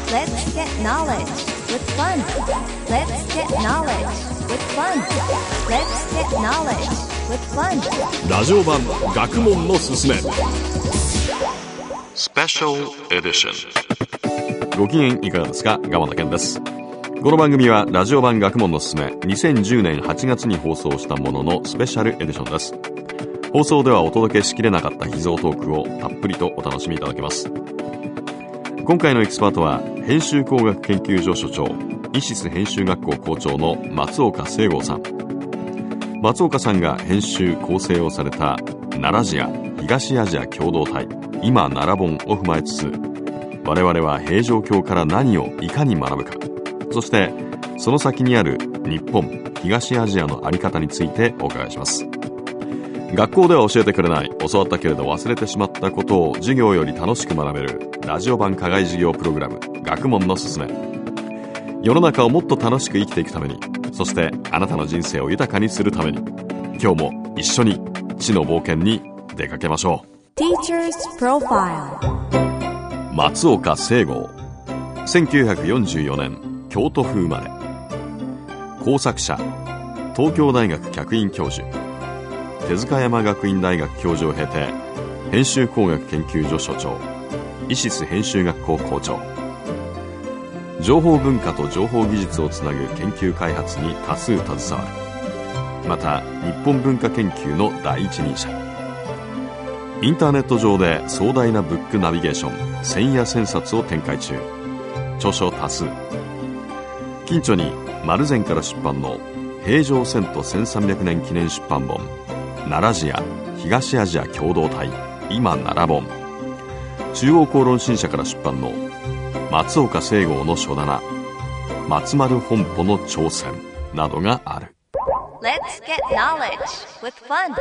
Let's get knowledge with fun. Let's get knowledge with fun. Let's get knowledge with fun. ラジオ版学問のすすめスペシャルエディション。ご機嫌いかがですか？鎌田健です。この番組はラジオ版学問のすすめ2010年8月に放送したもののスペシャルエディションです。放送ではお届けしきれなかった秘蔵トークをたっぷりとお楽しみいただけます。今回のエキスパートは編集工学研究所所長、イシス編集学校校長の松岡聖剛さん。松岡さんが編集構成をされたナラジア東アジア共同体今奈良本を踏まえつつ、我々は平城京から何をいかに学ぶか、そしてその先にある日本東アジアの在り方についてお伺いします。学校では教えてくれない、教わったけれど忘れてしまったことを授業より楽しく学べるラジオ版課外授業プログラム学問のすすめ。世の中をもっと楽しく生きていくために、そしてあなたの人生を豊かにするために、今日も一緒に知の冒険に出かけましょう。 Teacher's Profile。 松岡聖剛、1944年京都府生まれ、工作者、東京大学客員教授、手塚山学院大学教授を経て編集工学研究所所長、イシス編集学校校長。情報文化と情報技術をつなぐ研究開発に多数携わる。また日本文化研究の第一人者。インターネット上で壮大なブックナビゲーション千夜千冊を展開中。著書多数。近著に丸善から出版の平城遷都1300年記念出版本ナラジア東アジア共同体今奈良本、中央公論新社から出版の松岡聖剛の書棚松丸本舗の挑戦などがある。 Let's get knowledge with fun。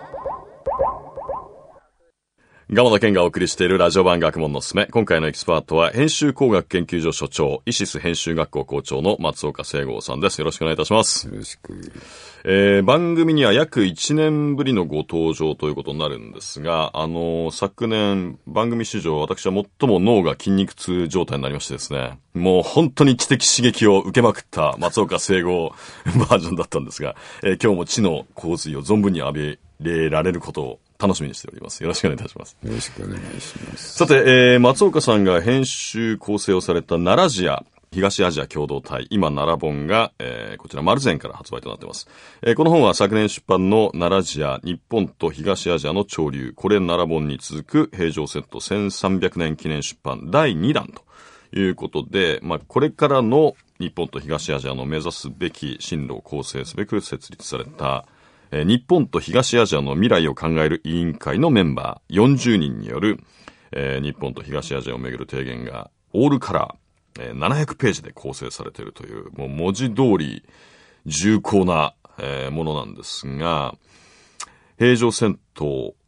鎌田健がお送りしているラジオ版学問のすすめ。今回のエキスパートは編集工学研究所所長、イシス編集学校校長の松岡聖剛さんです。よろしくお願いいたします。 よろしく。 番組には約1年ぶりのご登場ということになるんですが、昨年番組史上私は最も脳が筋肉痛状態になりましてですね、もう本当に知的刺激を受けまくった松岡聖剛バージョンだったんですが、今日も知の洪水を存分に浴びれられることを楽しみにしております。よろしくお願いいたします。 よろしくお願いします。 さて、松岡さんが編集構成をされたナラジア東アジア共同体今奈良本が、こちら丸善から発売となっています。この本は昨年出版のナラジア日本と東アジアの潮流、これ奈良本に続く平城遷都1300年記念出版第2弾ということで、これからの日本と東アジアの目指すべき進路を構成すべく設立された日本と東アジアの未来を考える委員会のメンバー40人による、日本と東アジアをめぐる提言がオールカラー、700ページで構成されているという、もう文字通り重厚な、ものなんですが、平城遷都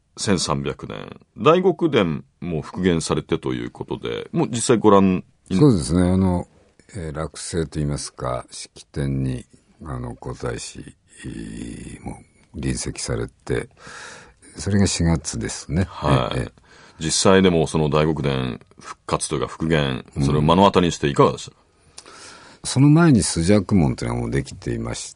1300年大極殿も復元されてということで、もう実際ご覧に。 そうですね、落成といいますか式典に皇太子も臨席されて、それが4月ですね。 はい。実際でもその大極殿復活というか復元、それを目の当たりにしていかがでしたか？ その前に朱雀門というのがもうできていまして、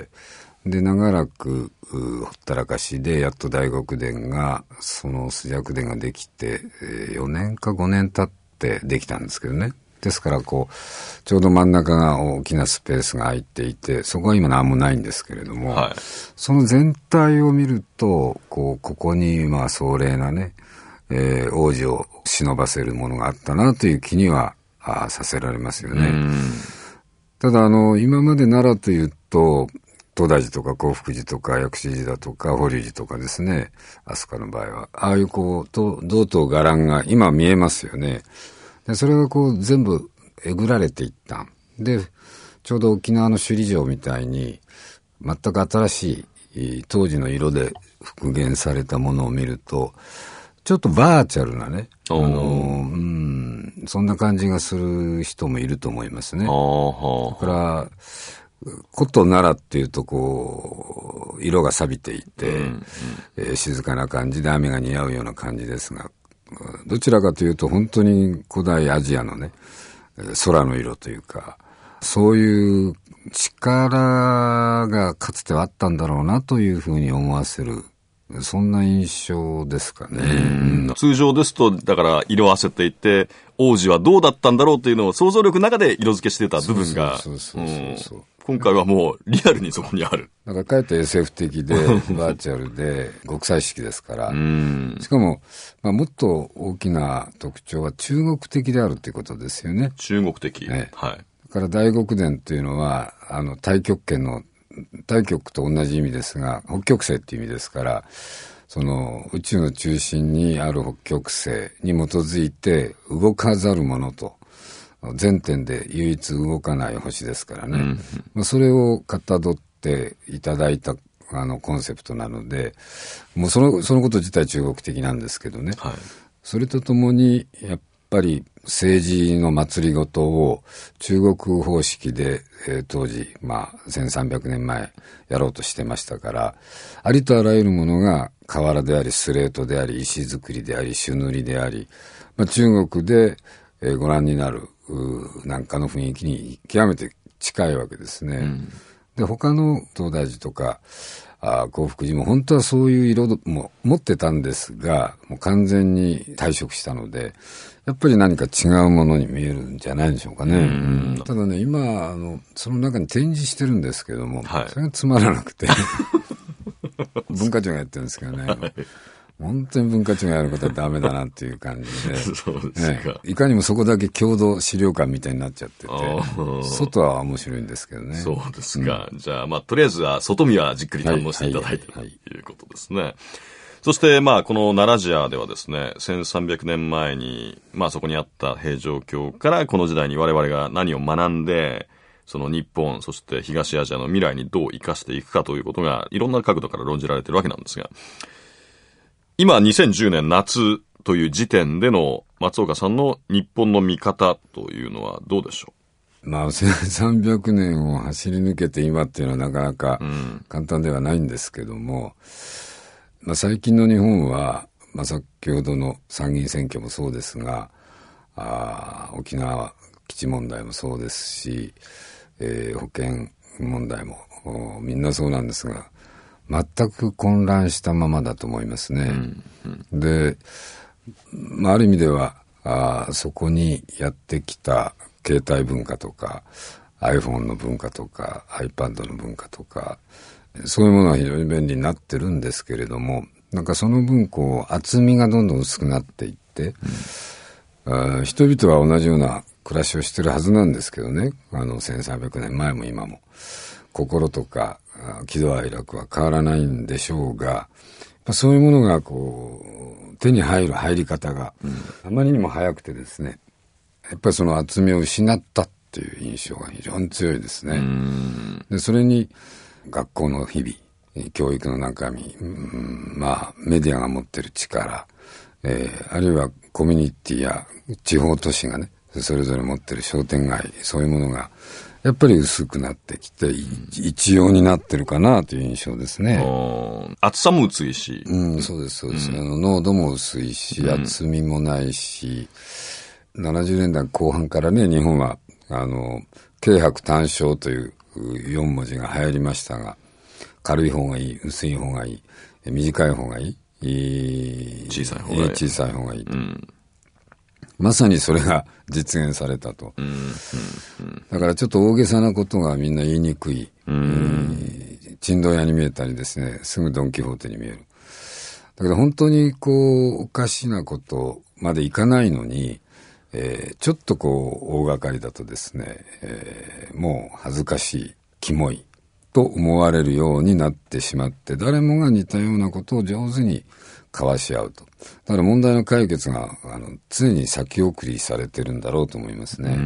で長らくほったらかしでやっと大極殿が、その朱雀殿ができて4年か5年経ってできたんですけどね。ですからちょうど真ん中が大きなスペースが空いていて、そこは今何もないんですけれども、はい、その全体を見るとここに壮麗なね、王子を忍ばせるものがあったなという気にはさせられますよね。ただ今まで奈良というと東大寺とか興福寺とか薬師寺だとか法隆寺とかですね、飛鳥の場合はああいう銅と伽藍が今見えますよね。でそれが全部えぐられていったで、ちょうど沖縄の首里城みたいに全く新しい当時の色で復元されたものを見ると、ちょっとバーチャルなね、そんな感じがする人もいると思いますね。だから古都奈良っていうと色が錆びていて、静かな感じで雨が似合うような感じですが、どちらかというと本当に古代アジアのね、 空の色というか、そういう力がかつてはあったんだろうなというふうに思わせる、そんな印象ですかね。 通常ですと、だから色あせていて、王子はどうだったんだろうというのを想像力の中で色付けしてた部分が、今回はもうリアルにそこにある。 だからかえって SF 的で、バーチャルで、極彩色ですから。しかも、もっと大きな特徴は中国的であるということですよね。 中国的。はい。 だから大極殿というのは、太極拳の、太極と同じ意味ですが、北極星っていう意味ですから、その宇宙の中心にある北極星に基づいて動かざるものと、全点で唯一動かない星ですからね。それをかたどっていただいたコンセプトなので、もうそのこと自体中国的なんですけどね。それとともに、やっぱり政治の祭りごとを中国方式で、当時、1300年前やろうとしてましたから、ありとあらゆるものが瓦であり、スレートであり、石造りであり、朱塗りであり、中国で、ご覧になるなんかの雰囲気に極めて近いわけですね。で、他の東大寺とか興福寺も本当はそういう色も持ってたんですが、もう完全に退色したので、やっぱり何か違うものに見えるんじゃないでしょうかね。ただね、今その中に展示してるんですけども、それがつまらなくて文化庁がやってるんですけどね。本当に文化庁がやることはダメだなっていう感じで。 そうですか。 いかにもそこだけ共同資料館みたいになっちゃってて、外は面白いんですけどね。 そうですか。じゃあ、とりあえずは外見はじっくり堪能していただいてということですね。そして、この奈良寺ではですね、1300年前に、そこにあった平城京からこの時代に我々が何を学んで、その日本、そして東アジアの未来にどう生かしていくかということが、いろんな角度から論じられているわけなんですが、今、2010年夏という時点での松岡さんの日本の見方というのはどうでしょう ？1300年を走り抜けて今っていうのはなかなか簡単ではないんですけども、最近の日本は、先ほどの参議院選挙もそうですが、沖縄基地問題もそうですし、保険問題もみんなそうなんですが、全く混乱したままだと思いますね。で、ある意味ではそこにやってきた携帯文化とか iPhone の文化とか iPad の文化とか、そういうものは非常に便利になってるんですけれども、なんかその分厚みがどんどん薄くなっていって、人々は同じような暮らしをしてるはずなんですけどね、1300年前も今も心とか喜怒哀楽は変わらないんでしょうが、そういうものが手に入る入り方があまりにも早くてですね、やっぱりその厚みを失ったっていう印象が非常に強いですね。で、それに学校の日々、教育の中身、メディアが持ってる力、あるいはコミュニティや地方都市がね、それぞれ持ってる商店街、そういうものがやっぱり薄くなってきて、一様になってるかなという印象ですね。 厚さも薄いし。 そうです、そうです。濃度も薄いし、厚みもないし、70年代後半からね、日本は、軽薄短小という4文字が流行りましたが、軽い方がいい、薄い方がいい、短い方がいい、 小さい方がいい。 小さい方がいいと。まさにそれが実現されたと。だからちょっと大げさなことがみんな言いにくい。珍道屋に見えたりですね、すぐドンキホーテに見える。だけど本当におかしなことまでいかないのに、ちょっと大掛かりだとですね、もう恥ずかしい、キモいと思われるようになってしまって、誰もが似たようなことを上手に交わし合うと。だから問題の解決が常に先送りされてるんだろうと思いますね。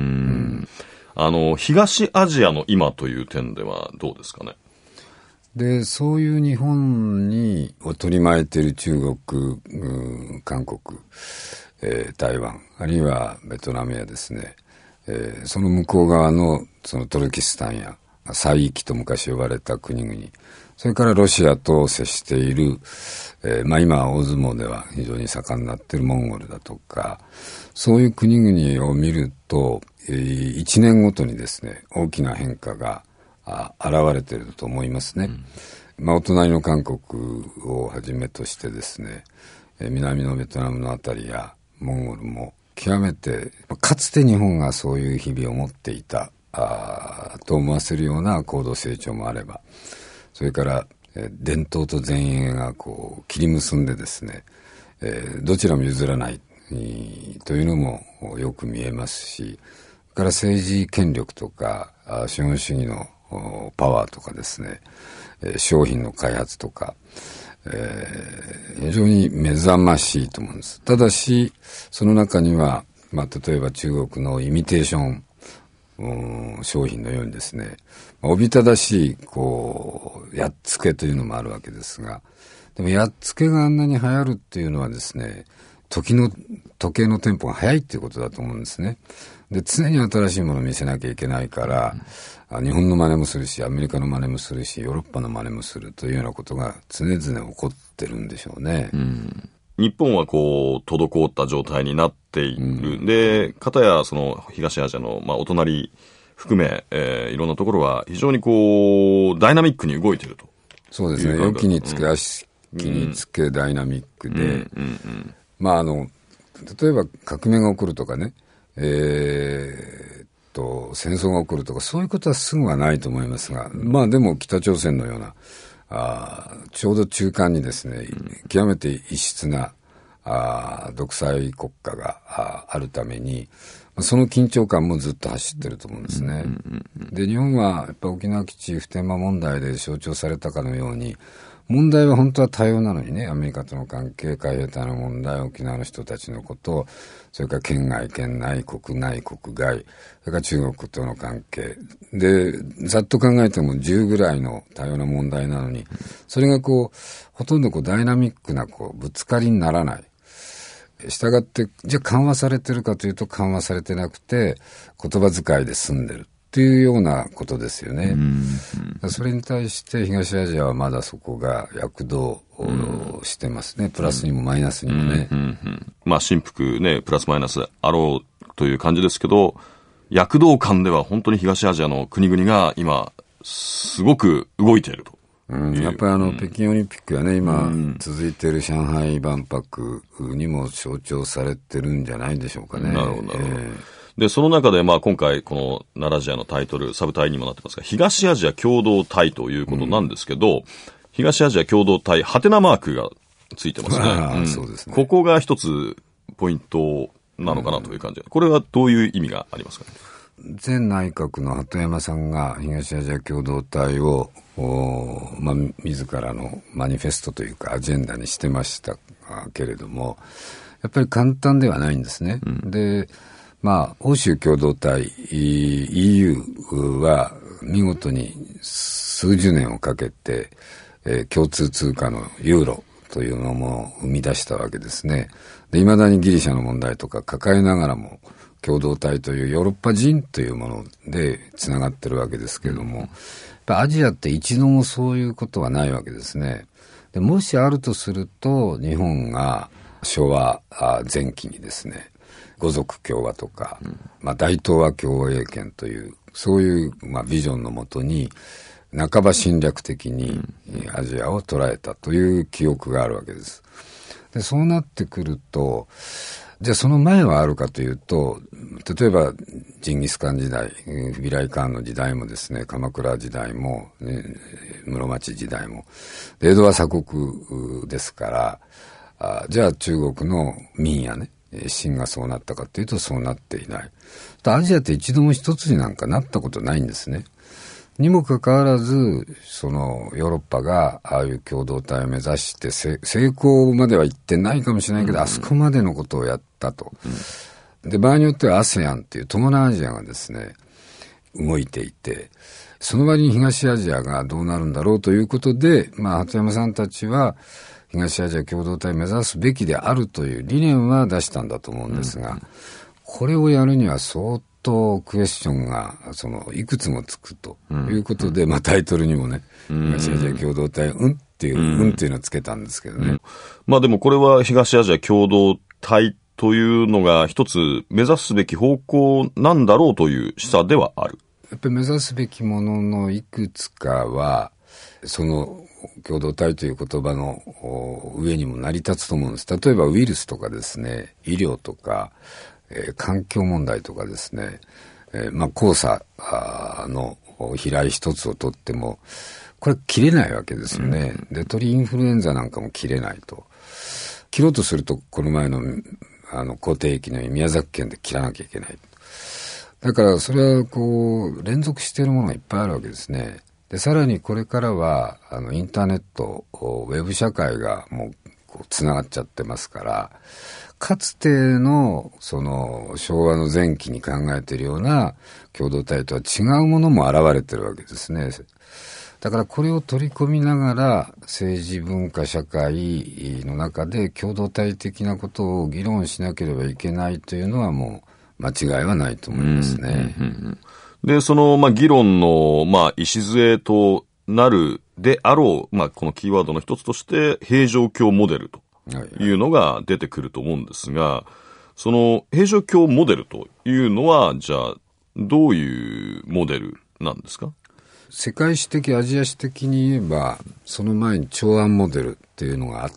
東アジアの今という点ではどうですかね。 で、そういう日本に取り巻いている中国、韓国、台湾、あるいはベトナムやですね、その向こう側のそのトルキスタンや西域と昔呼ばれた国々、それからロシアと接している、今大相撲では非常に盛んになっているモンゴルだとか、そういう国々を見ると、 1年ごとにですね、大きな変化が現れていると思いますね。お隣の韓国をはじめとしてですね、南のベトナムのあたりやモンゴルも極めて、かつて日本がそういう日々を持っていたと思わせるような高度成長もあれば、それから伝統と前衛がこう切り結んでですね、どちらも譲らないというのもよく見えますし、それから政治権力とか資本主義のパワーとかですね、商品の開発とか、非常に目覚ましいと思うんです。ただしその中には、例えば中国のイミテーション商品のようにですね、おびただしいやっつけというのもあるわけですが、でもやっつけがあんなに流行るっていうのはですね、時計のテンポが速いっていうことだと思うんですね。で、常に新しいものを見せなきゃいけないから、日本の真似もするし、アメリカの真似もするし、ヨーロッパの真似もするというようなことが常々起こってるんでしょうね。 日本は滞った状態になっている。で、片やその東アジアの、お隣含め、いろんなところは非常にダイナミックに動いていると。 そうですね。良きにつけ、悪しきにつけダイナミックで、例えば革命が起こるとかね、戦争が起こるとか、そういうことはすぐはないと思いますが、でも北朝鮮のような、ちょうど中間にですね、極めて異質な独裁国家があるために、その緊張感もずっと走ってると思うんですね。で、日本はやっぱ沖縄基地普天間問題で象徴されたかのように、問題は本当は多様なのにね、アメリカとの関係、海兵隊の問題、沖縄の人たちのこと、それから県外、県内、国内、国外、それから中国との関係。で、ざっと考えても10ぐらいの多様な問題なのに、それがほとんどダイナミックなぶつかりにならない。したがって、じゃあ緩和されてるかというと緩和されてなくて、言葉遣いで済んでる。というようなことですよね。それに対して東アジアはまだそこが躍動してますね。プラスにもマイナスにもね。 振幅ね、プラスマイナスあろうという感じですけど、躍動感では本当に東アジアの国々が今、すごく動いていると。 やっぱり北京オリンピックやね、今続いている上海万博にも象徴されてるんじゃないでしょうかね。 なるほど。で、その中で、今回、この奈良アジアのタイトル、サブタイにもなってますが、東アジア共同体ということなんですけど、東アジア共同体、ハテナマークがついてますね。 そうですね。 ここが一つポイントなのかなという感じで、これはどういう意味がありますかね。 前内閣の鳩山さんが東アジア共同体を、自らのマニフェストというかアジェンダにしてましたけれども、やっぱり簡単ではないんですね。で、欧州共同体 EU は見事に数十年をかけて、共通通貨のユーロというのも生み出したわけですね。で、未だにギリシャの問題とか抱えながらも共同体というヨーロッパ人というものでつながってるわけですけれども、やっぱアジアって一度もそういうことはないわけですね。で、もしあるとすると日本が昭和前期にですね、五族共和とか、大東亜共栄圏という、そういう、ビジョンのもとに、半ば侵略的にアジアを捉えたという記憶があるわけです。で、そうなってくると、じゃあその前はあるかというと、例えばジンギスカン時代、フビライ・カーンの時代もですね、鎌倉時代も、室町時代も、江戸は鎖国ですから、じゃあ中国の民やね、秦がそうなったかというとそうなっていない。アジアって一度も一つになんかなったことないんですね。にもかかわらず、そのヨーロッパがああいう共同体を目指して成功までは言ってないかもしれないけど、あそこまでのことをやったと。で、場合によっては ASEAN っていう東南アジアがですね、動いていて、その場に東アジアがどうなるんだろうということで、鳩山さんたちは東アジア共同体を目指すべきであるという理念は出したんだと思うんですが、これをやるには相当クエスチョンがいくつもつくということで、タイトルにもね、東アジア共同体っていうのをつけたんですけどね。 でもこれは東アジア共同体というのが一つ目指すべき方向なんだろうという示唆ではある。 やっぱり目指すべきもののいくつかは、その共同体という言葉の上にも成り立つと思うんです。例えばウイルスとかですね、医療とか、環境問題とかですね、黄砂の飛来一つをとっても、これ切れないわけですよね。で、鳥インフルエンザなんかも切れないと。切ろうとすると、この前の口蹄疫のように宮崎県で切らなきゃいけない。だからそれは連続しているものがいっぱいあるわけですね。で、さらにこれからはインターネット、ウェブ社会がもうつながっちゃってますから、かつてのその昭和の前期に考えているような共同体とは違うものも現れてるわけですね。だからこれを取り込みながら政治文化社会の中で共同体的なことを議論しなければいけないというのはもう間違いはないと思いますね。 で、その議論の礎となるであろうこのキーワードの一つとして平城京モデルというのが出てくると思うんですが、その平城京モデルというのはじゃあどういうモデルなんですか？ 世界史的アジア史的に言えばその前に長安モデルっていうのがあって、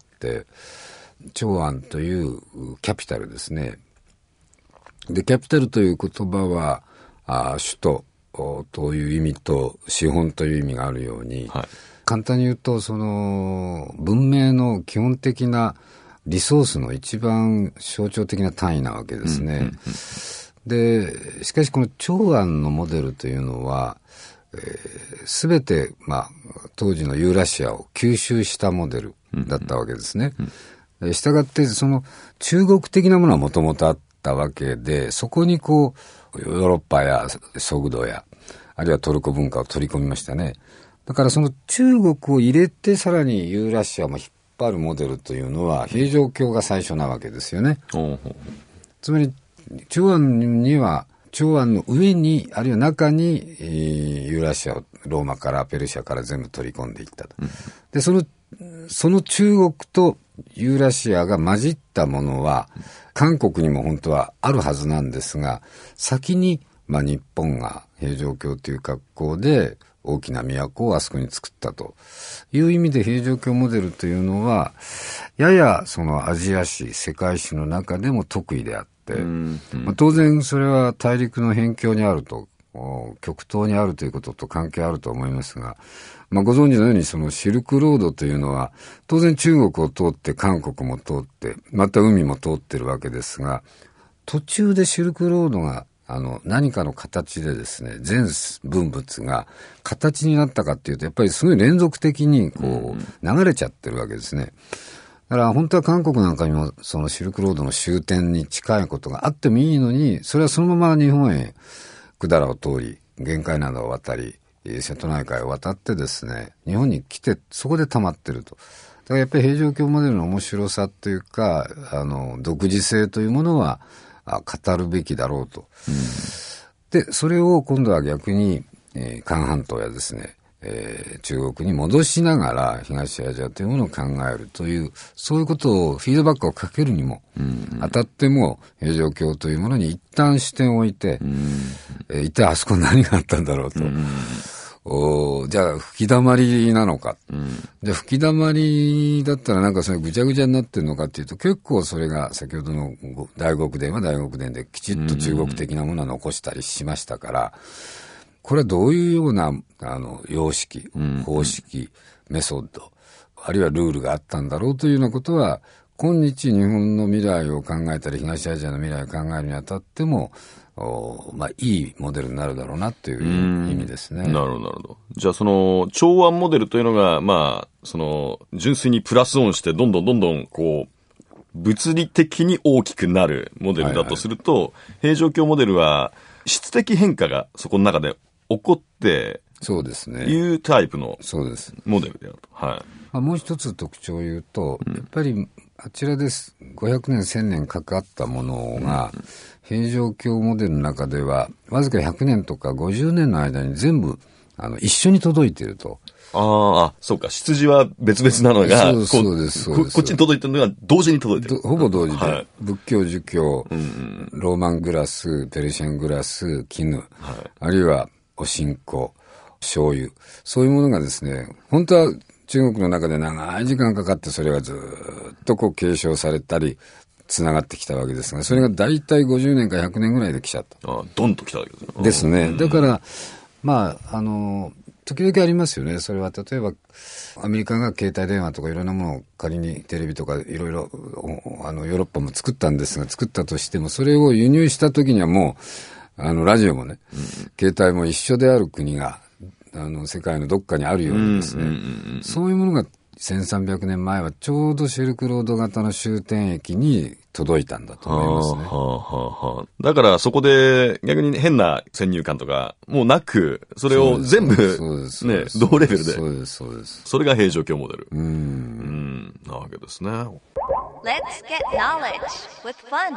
長安というキャピタルですね。で、キャピタルという言葉は首都という意味と資本という意味があるように、簡単に言うとその文明の基本的なリソースの一番象徴的な単位なわけですね。で、しかしこの長安のモデルというのはすべて、当時のユーラシアを吸収したモデルだったわけですね。したがってその中国的なものはもともとあったわけで、そこにヨーロッパやソグドやあるいはトルコ文化を取り込みましたね。だからその中国を入れてさらにユーラシアも引っ張るモデルというのは平城京が最初なわけですよね。つまり長安には長安の上にあるいは中にユーラシアをローマからペルシャから全部取り込んでいったと。で、その中国とユーラシアが混じったものは韓国にも本当はあるはずなんですが、先に日本が平城京という格好で大きな都をあそこに作ったという意味で平城京モデルというのはややそのアジア史世界史の中でも得意であって、当然それは大陸の辺境にあると極東にあるということと関係あると思いますが、ご存知のようにそのシルクロードというのは当然中国を通って韓国も通ってまた海も通ってるわけですが、途中でシルクロードが何かの形でですね、全文物が形になったかっていうとやっぱりすごい連続的に流れちゃってるわけですね。だから本当は韓国なんかにもそのシルクロードの終点に近いことがあってもいいのに、それはそのまま日本へ百済を通り玄界灘を渡り瀬戸内海を渡ってですね、日本に来てそこで溜まってると。だからやっぱり平城京モデルの面白さというか独自性というものは語るべきだろうと。で、それを今度は逆に韓半島やですね、中国に戻しながら東アジアというものを考えるという、そういうことをフィードバックをかけるにも、当たっても平城京というものに一旦視点を置いて、一体あそこに何があったんだろうと。じゃあ吹き溜まりなのか、じゃあ吹き溜まりだったらなんかそれぐちゃぐちゃになってるのかっていうと、結構それが先ほどの大極殿は大極殿できちっと中国的なものは残したりしましたから、これはどういうような様式、方式、メソッドあるいはルールがあったんだろうというようなことは、今日日本の未来を考えたり東アジアの未来を考えるにあたってもいいモデルになるだろうなという意味ですね。 なるほどなるほど。じゃあその長安モデルというのがその純粋にプラスオンしてどんどん物理的に大きくなるモデルだとすると、平城京モデルは質的変化がそこの中で起こってそうですね。 いうタイプのそうですモデルであると。 もう一つ特徴を言うと、やっぱりあちらです500年1000年かかったものが、平城京モデルの中ではわずか100年とか50年の間に全部一緒に届いていると。 ああ、そうか。出自は別々なのが、 そうです、そうです。 こっちに届いてるのが同時に届いてる。 ほぼ同時で、 はい、 仏教、儒教、ローマングラス、ペルシャングラス、絹、あるいはお新香、醤油、そういうものがですね、本当は中国の中で長い時間かかってそれがずっと継承されたり、つながってきたわけですが、それが大体50年か100年ぐらいで来ちゃった。 ドンと来たわけですね。 ですね。だから、時々ありますよね。それは例えばアメリカが携帯電話とかいろんなものを仮にテレビとかいろいろヨーロッパも作ったんですが、作ったとしてもそれを輸入した時にはもうラジオもね、携帯も一緒である国が世界のどっかにあるようにですね、そういうものが1300年前はちょうどシルクロード型の終点駅に届いたんだと思いますね。 だからそこで逆に変な先入観とかもうなく、それを全部ね、同レベルで。 そうです、そうです。 それが平城京モデル。なわけですね。 Let's get knowledge with fun.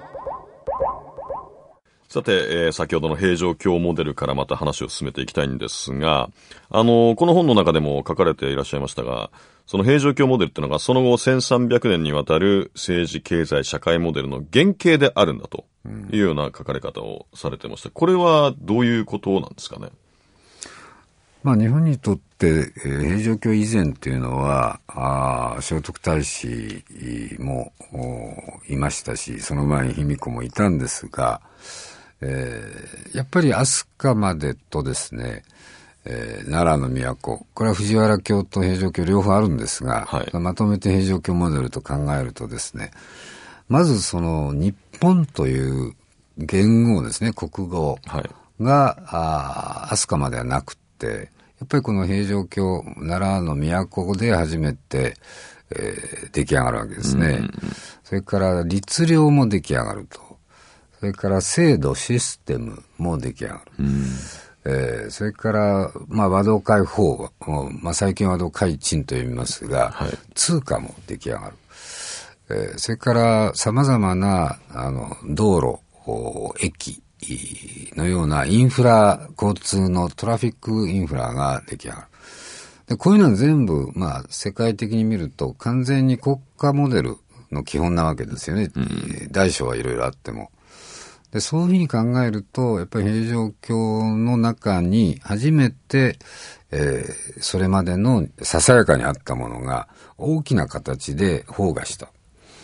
さて、先ほどの平城京モデルからまた話を進めていきたいんですが、この本の中でも書かれていらっしゃいましたが、その平城京モデルっていうのがその後1300年にわたる政治経済社会モデルの原型であるんだというような書かれ方をされてました。これはどういうことなんですかね。 日本にとって平城京以前っていうのは聖徳太子もいましたし、その前に卑弥呼もいたんですが、やっぱり飛鳥までとですね、奈良の都、これは藤原京と平城京両方あるんですが、まとめて平城京モデルと考えるとですね、まずその日本という言語ですね、国語が、飛鳥まではなくて、やっぱりこの平城京、奈良の都で初めて、出来上がるわけですね。それから律令も出来上がると。それから制度、システムも出来上がる。それから、和道開法、最近和道開鎮と読みますが、通貨も出来上がる。それから様々な道路、駅のようなインフラ、交通のトラフィックインフラが出来上がる。でこういうのは全部、世界的に見ると完全に国家モデルの基本なわけですよね。大小はいろいろあっても。でそういうふうに考えると、やっぱり平城京の中に初めて、それまでのささやかにあったものが大きな形で包囲した。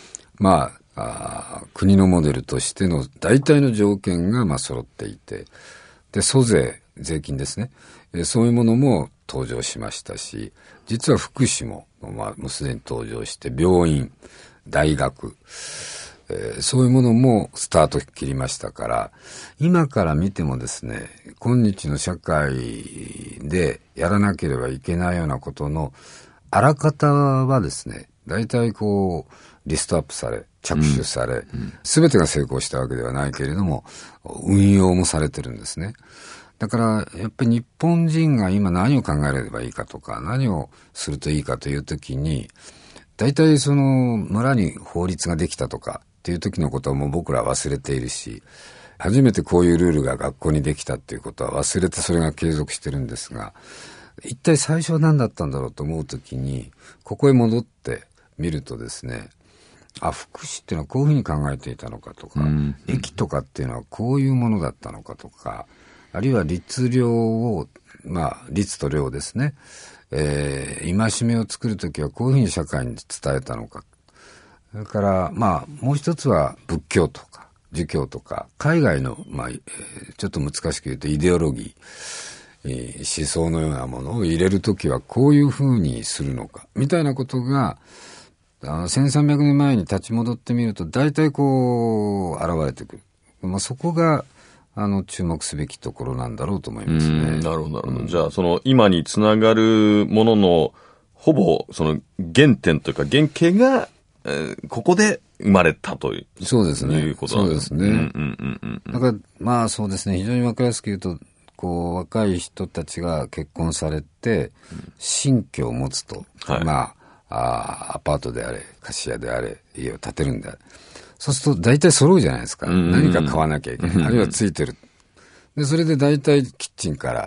国のモデルとしての大体の条件が揃っていて、で、租税、税金ですね。そういうものも登場しましたし、実は福祉も、もうすでに登場して、病院、大学、そういうものもスタート切りましたから、今から見てもですね、今日の社会でやらなければいけないようなことのあらかたはですね、大体リストアップされ、着手され、すべてが成功したわけではないけれども、運用もされてるんですね。だから、やっぱり日本人が今何を考えればいいかとか、何をするといいかというときに、大体その村に法律ができたとかっていう時のことはもう僕らは忘れているし、初めてこういうルールが学校にできたっていうことは忘れてそれが継続してるんですが、一体最初は何だったんだろうと思うときに、ここへ戻ってみるとですね、福祉っていうのはこういうふうに考えていたのかとか、駅とかっていうのはこういうものだったのかとか、あるいは律令を、律と令ですね、戒めを作るときはこういうふうに社会に伝えたのか。それから、もう一つは仏教とか、儒教とか、海外の、ちょっと難しく言うとイデオロギー、思想のようなものを入れるときはこういうふうにするのか、みたいなことが、1300年前に立ち戻ってみると、大体現れてくる。そこが、注目すべきところなんだろうと思いますね。 なるほど。じゃあ、今につながるものの、ほぼ、原点というか、原型が、ここで生まれたという。 そうですね。 いうことなんですね。 そうですね。だから、そうですね。非常にわかりやすく言うと、若い人たちが結婚されて、新居を持つと。アパートであれ、貸し屋であれ、家を建てるんであれ。そうすると大体揃うじゃないですか。何か買わなきゃいけない。あるいはついてる。で、それで大体キッチンから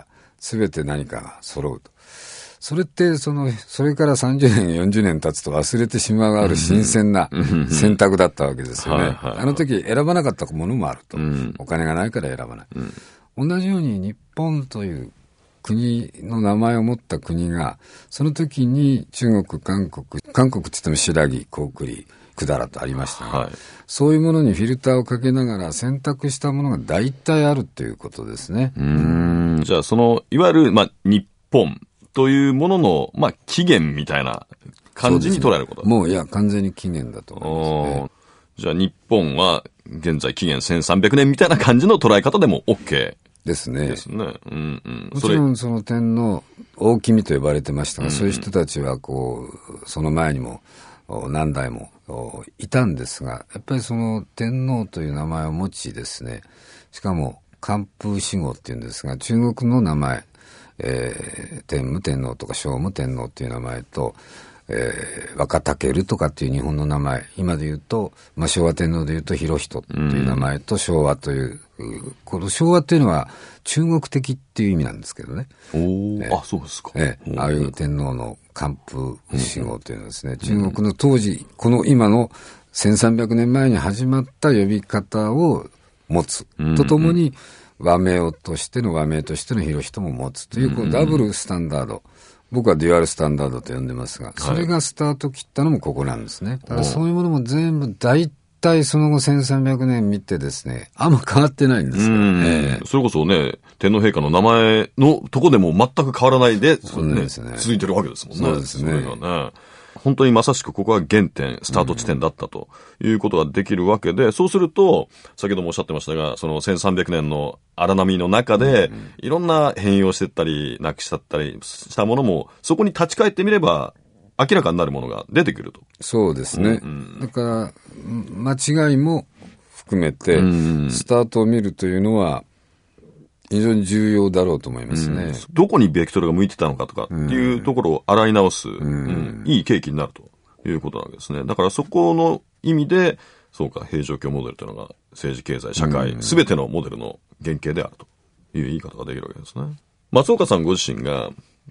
全て何かが揃うと。それってそれから30年40年経つと忘れてしまうある新鮮な選択だったわけですよね。あの時選ばなかったものもあると。お金がないから選ばない。同じように日本という国の名前を持った国が、その時に中国、韓国って言っても白木、高句麗、百済とありましたが、そういうものにフィルターをかけながら選択したものが大体あるということですね。 じゃあいわゆる、日本というものの、起源みたいな感じに捉えること。 もう、いや、完全に起源だと思いますね。 じゃあ日本は現在紀元1300年みたいな感じの捉え方でも OK。 ですね。 ですね。 もちろんその天皇、大君と呼ばれてましたが、そういう人たちはその前にも何代もいたんですが、やっぱりその天皇という名前を持ちですね、しかも漢風死語っていうんですが、中国の名前、天武天皇とか聖武天皇という名前と、若武とかっていう日本の名前、今で言うと、昭和天皇で言うと広仁っていう名前と昭和という、この昭和っていうのは中国的っていう意味なんですけどね。 そうですか。 ああいう天皇の漢風死語というのはですね、中国の当時、この今の1300年前に始まった呼び方を持つとともに、和名としての広仁も持つという、ダブルスタンダード。僕はデュアルスタンダードと呼んでますが、それがスタート切ったのもここなんですね。だからそういうものも全部大体その後1300年見てですね、あんま変わってないんですよ。 それこそね、天皇陛下の名前のとこでも全く変わらないで、 そうですね、 続いてるわけですもんね。 そうですね。 それがね。本当にまさしくここが原点、スタート地点だったということができるわけで、そうすると、先ほどもおっしゃってましたが、その1300年の荒波の中で、いろんな変容してったり、なくしちゃったりしたものも、そこに立ち返ってみれば、明らかになるものが出てくると。 そうですね。だから、間違いも含めて、スタートを見るというのは、非常に重要だろうと思いますね。 どこにベクトルが向いてたのかとかっていうところを洗い直す、いい契機になるということなわけですね。だからそこの意味で、そうか、平城京モデルというのが政治経済社会すべてのモデルの原型であるという言い方ができるわけですね。松岡さんご自身が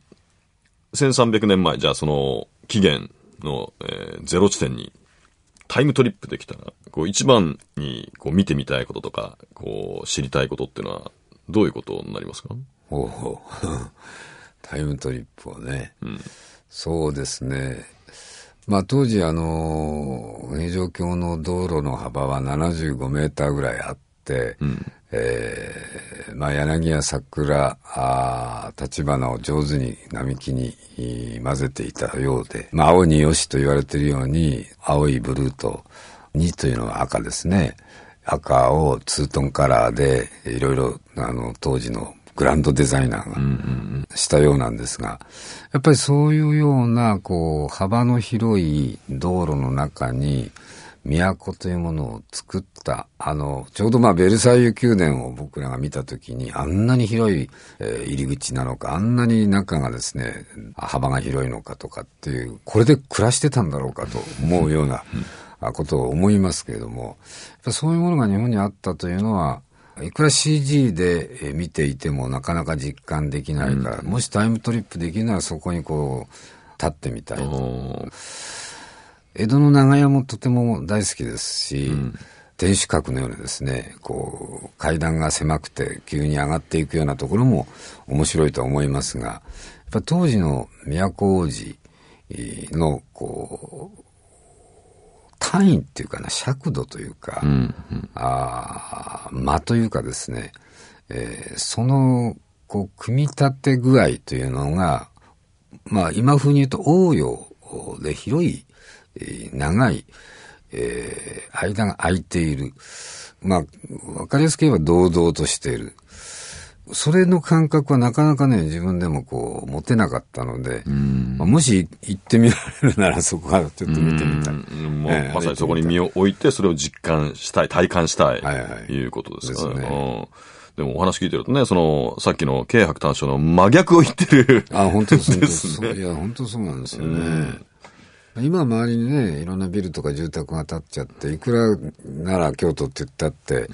1300年前、じゃあその紀元の、ゼロ地点にタイムトリップできたら、一番に見てみたいこととか、知りたいことっていうのはどういうことになりますか？ タイムトリップをね。そうですね。当時平城京の道路の幅は75メーターぐらいあって、柳や桜、立花を上手に並木に混ぜていたようで、青によしと言われているように、青いブルーと2というのは赤ですね。赤をツートンカラーでいろいろ当時のグランドデザイナーがしたようなんですが、やっぱりそういうような幅の広い道路の中に都というものを作った、ちょうどベルサイユ宮殿を僕らが見たときに、あんなに広い、入り口なのか、あんなに中がですね、幅が広いのかとかっていう、これで暮らしてたんだろうかと思うようなことを思いますけれども、そういうものが日本にあったというのは、いくら CG で見ていてもなかなか実感できないから、もしタイムトリップできるならそこに立ってみたいと。江戸の長屋もとても大好きですし、天守閣のようにですね、階段が狭くて急に上がっていくようなところも面白いと思いますが、やっぱ当時の都王子の単位っていうかな、尺度というか、間というかですね、その組み立て具合というのが、今風に言うと応用で広い、長い、間が空いている。わかりやすく言えば堂々としている。それの感覚はなかなかね、自分でも持てなかったので、もし行ってみられるならそこからちょっと見てみたい。 まさにそこに身を置いて、それを実感したい、体感したい、ということですからね。でもお話聞いてるとね、さっきの京博短所の真逆を言ってる。 本当ですね。いや、本当そうなんですよね。今周りにね、いろんなビルとか住宅が建っちゃって、いくらなら京都って言ったって、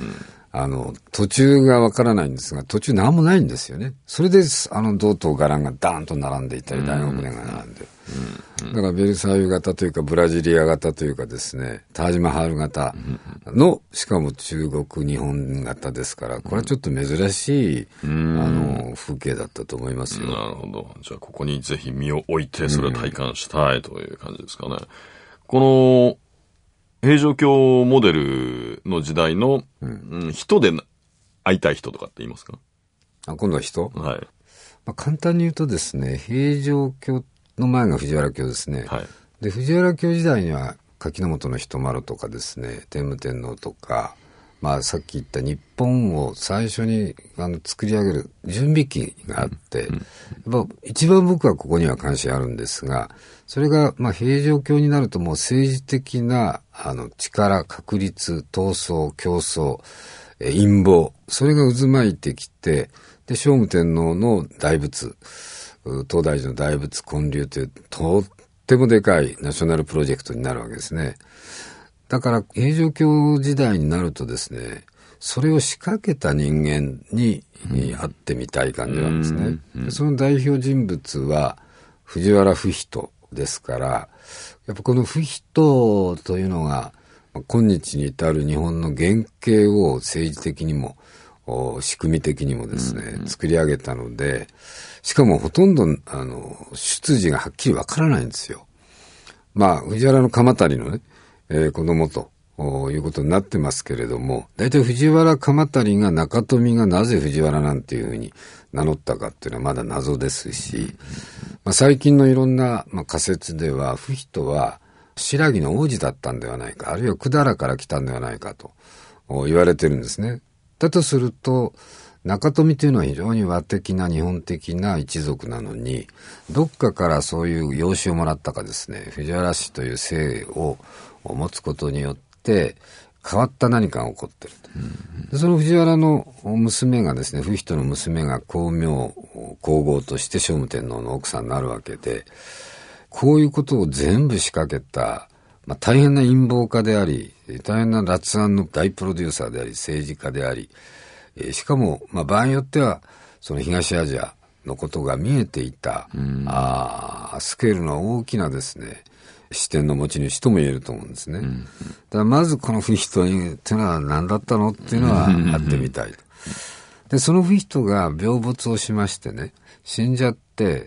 途中がわからないんですが、途中何もないんですよね。それで、銅と伽藍がダーンと並んでいたり、大学殿が並んで。だからベルサイユ型というか、ブラジリア型というかですね、タージマハル型の、しかも中国、日本型ですから、これはちょっと珍しい、風景だったと思いますよ。 なるほど。じゃあ、ここにぜひ身を置いて、それを体感したいという感じですかね。この、平城京モデルの時代の、人で会いたい人とかって言いますか？ 今度は人？ はい。 簡単に言うとですね、平城京の前が藤原京ですね。 はい。 で、藤原京時代には柿本の人丸とかですね、天武天皇とか、さっき言った日本を最初に作り上げる準備期があって、やっぱ一番僕はここには関心あるんですが、それが平城京になるともう政治的な力、確立、闘争、競争、陰謀、それが渦巻いてきて、で、聖武天皇の大仏、東大寺の大仏建立というとってもでかいナショナルプロジェクトになるわけですね。だから平城京時代になるとですね、それを仕掛けた人間に会ってみたい感じなんですね。その代表人物は藤原不比ですから、やっぱこの不比というのが今日に至る日本の原型を政治的にも仕組み的にもですね、作り上げたので、しかもほとんど出自がはっきりわからないんですよ。藤原の鎌足のね、子供ということになってますけれども、大体藤原鎌足が中富がなぜ藤原なんていうふうに名乗ったかっていうのはまだ謎ですし、最近のいろんな仮説では、不比は新羅の王子だったんではないか、あるいは百済から来たんではないかと言われてるんですね。だとすると、中富というのは非常に和的な日本的な一族なのに、どっかからそういう養子をもらったかですね、藤原氏という姓を持つことによって変わった何かが起こっていると。でその藤原の娘がですね、不比の娘が光明皇后として聖武天皇の奥さんになるわけで、こういうことを全部仕掛けた、大変な陰謀家であり、大変な辣腕の大プロデューサーであり、政治家であり、しかも、場合によってはその東アジアのことが見えていた、スケールの大きなですね視点の持ち主とも言えると思うんですね。だからまずこの不比というのは何だったのっていうのは会ってみたいと。でその不比が病没をしましてね、死んじゃって、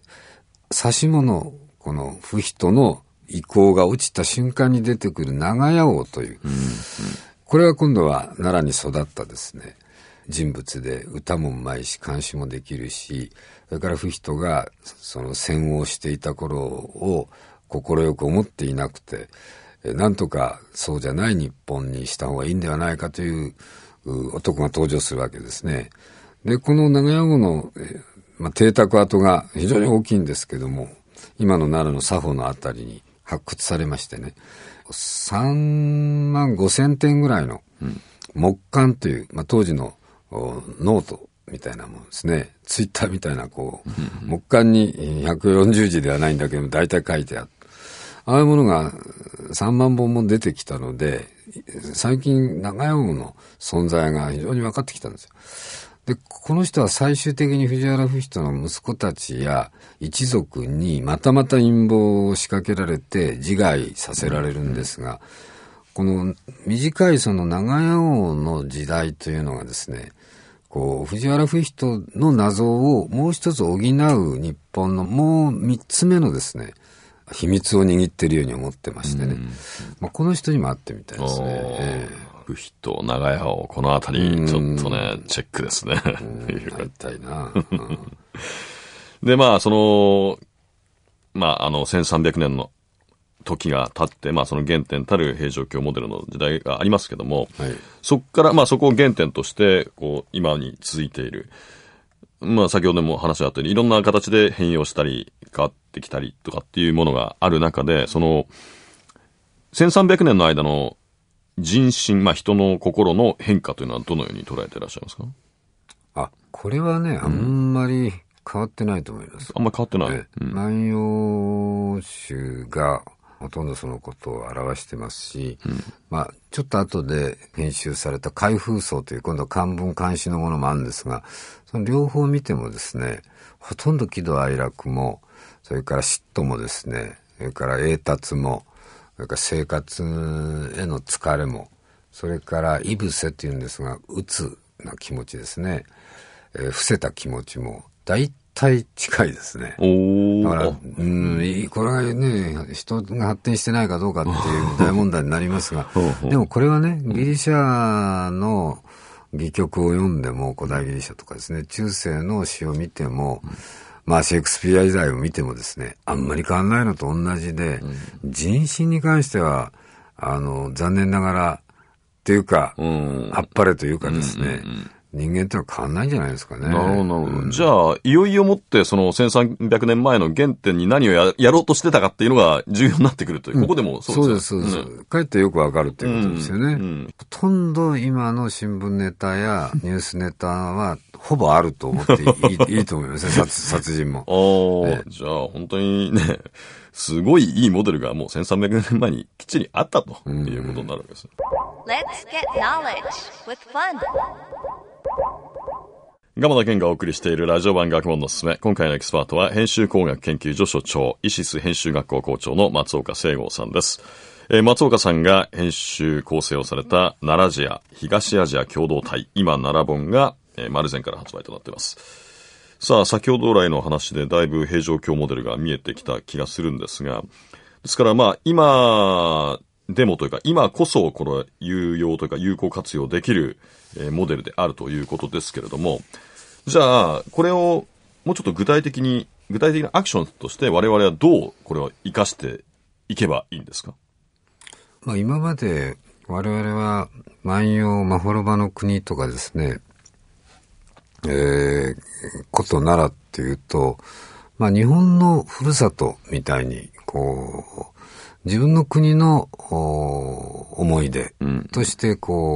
指物、この不比の遺構が落ちた瞬間に出てくる長屋王という、これは今度は奈良に育ったですね人物で、歌もうまいし監視もできるし、それから不比がその戦をしていた頃を快く思っていなくて、なんとかそうじゃない日本にした方がいいんではないかという男が登場するわけですね。でこの長屋王の、邸宅跡が非常に大きいんですけども、今の奈良の佐保のあたりに発掘されましてね、3万5千点ぐらいの木簡という、当時のノートみたいなものですね。ツイッターみたいな木簡に140字ではないんだけど大体書いてある。ああいうものが3万本も出てきたので、最近長屋王の存在が非常に分かってきたんですよ。で、この人は最終的に藤原不比の息子たちや一族にまたまた陰謀を仕掛けられて自害させられるんですが、この短いその長屋王の時代というのがですね、藤原不比の謎をもう一つ補う日本のもう三つ目のですね、秘密を握っているように思ってましてね。この人にも会ってみたいですね。 不比と長屋をこのあたりちょっとね、チェックですね。 会いたいな。 で、1300年の時が経って、その原点たる平城京モデルの時代がありますけども、そこから、そこを原点として、今に続いている。先ほども話があったように、いろんな形で変容したり、変わってきたりとかっていうものがある中で、その、1300年の間の人心、人の心の変化というのはどのように捉えていらっしゃいますか？ これはね、あんまり変わってないと思います。 あんまり変わってない。 万葉集がほとんどそのことを表してますし、ちょっと後で編集された開封層という今度は漢文漢詩のものもあるんですが、その両方見てもですね、ほとんど喜怒哀楽も、それから嫉妬もですね、それから栄達も、それから生活への疲れも、それからいぶせっていうんですが、鬱な気持ちですね、伏せた気持ちも大体近いですね。だから、これがね、人が発展してないかどうかっていう大問題になりますが、でもこれはね、ギリシャの戯曲を読んでも、古代ギリシャとかですね、中世の詩を見ても、シェイクスピア以外を見てもですね、あんまり変わんないのと同じで、人心に関しては、残念ながら、っていうか、あっぱれというかですね、人間ってのは変わんないんじゃないですかね。 なるほど、なるほど。じゃあ、いよいよもって、その1300年前の原点に何をやろうとしてたかっていうのが重要になってくるという、ここでもそうです。 そうです、そうです。かえってよくわかるっていうことですよね。ほとんど今の新聞ネタやニュースネタは、ほぼあると思っていいと思いますね、殺人も。 じゃあ、本当にね、すごいいいモデルがもう1300年前にきっちりあったということになるわけです。 Let's get knowledge with fun. 蒲田健がお送りしているラジオ版学問のすすめ。今回のエキスパートは編集工学研究所所長、イシス編集学校校長の松岡聖剛さんです。松岡さんが編集構成をされた奈良アジア、東アジア共同体、今奈良本が、丸善から発売となっています。さあ、先ほど来の話でだいぶ平城京モデルが見えてきた気がするんですが、ですから今でもというか、今こそこれ有用というか有効活用できるモデルであるということですけれども、じゃあこれをもうちょっと具体的なアクションとして我々はどうこれを活かしていけばいいんですか？ 今まで我々は万葉まほろばの国とかですね、古都奈良っていうと、日本のふるさとみたいに自分の国の思い出として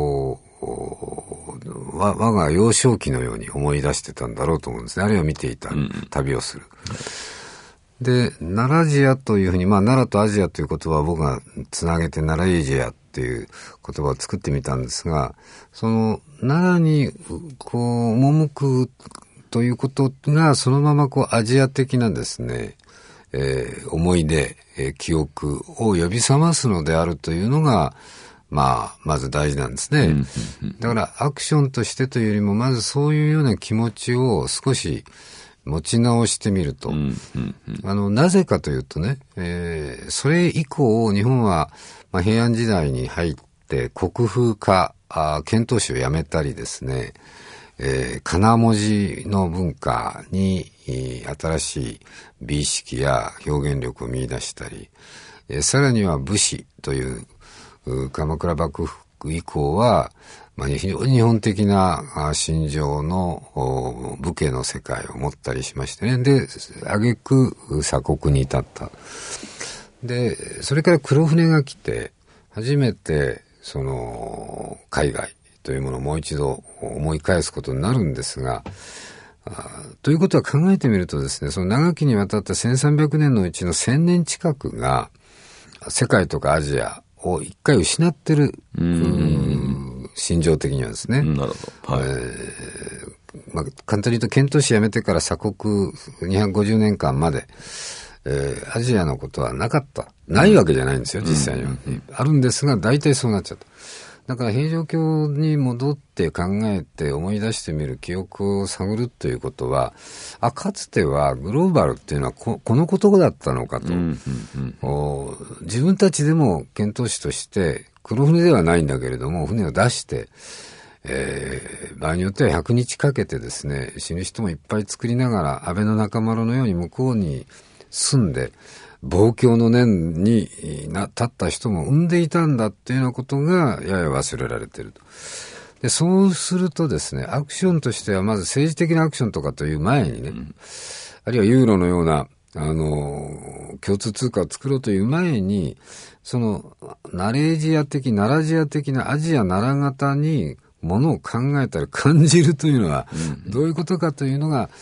我が幼少期のように思い出してたんだろうと思うんですね。あるいは見ていた、旅をする。で、奈良アジアというふうに、奈良とアジアという言葉を僕がつなげて奈良エジアっていう言葉を作ってみたんですが、その奈良に赴くということがそのままアジア的なですね、思い出、記憶を呼び覚ますのであるというのが、まず大事なんですね。だからアクションとしてというよりも、まずそういうような気持ちを少し持ち直してみると。なぜかというとね、それ以降、日本は、平安時代に入って国風化、遣唐使をやめたりですね、仮名文字の文化に新しい美意識や表現力を見出したり、さらには武士という鎌倉幕府以降は、非常に日本的な心情の武家の世界を持ったりしましてね。で、挙句鎖国に至った。で、それから黒船が来て、初めて海外というものをもう一度思い返すことになるんですが、ということは考えてみるとですね、その長きにわたった1300年のうちの1000年近くが世界とかアジアを一回失ってる、心情的にはですね。 なるほど。 簡単に言うと遣唐使やめてから鎖国250年間まで、アジアのことはなかった。ないわけじゃないんですよ、実際には。あるんですが、大体そうなっちゃった。だから平城京に戻って考えて思い出してみる、記憶を探るということは、かつてはグローバルっていうのはこのことだったのかと。自分たちでも遣唐使として黒船ではないんだけれども船を出して、場合によっては100日かけてですね、死ぬ人もいっぱい作りながら安倍の中丸のように向こうに住んで望郷の念に立った人も生んでいたんだっていうようなことがやや忘れられていると。で、そうするとですね、アクションとしてはまず政治的なアクションとかという前にね、あるいはユーロのような共通通貨を作ろうという前に、奈良アジア的なアジア奈良型にものを考えたり感じるというのはどういうことかというのが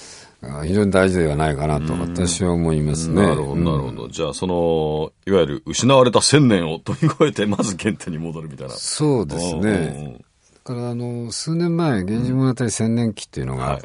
非常に大事ではないかなと私は思いますね。 なるほど、なるほど。じゃあいわゆる失われた1000年を飛び越えてまず原点に戻るみたいな。 そうですね。だから数年前、源氏物語千年期っていうのがあって、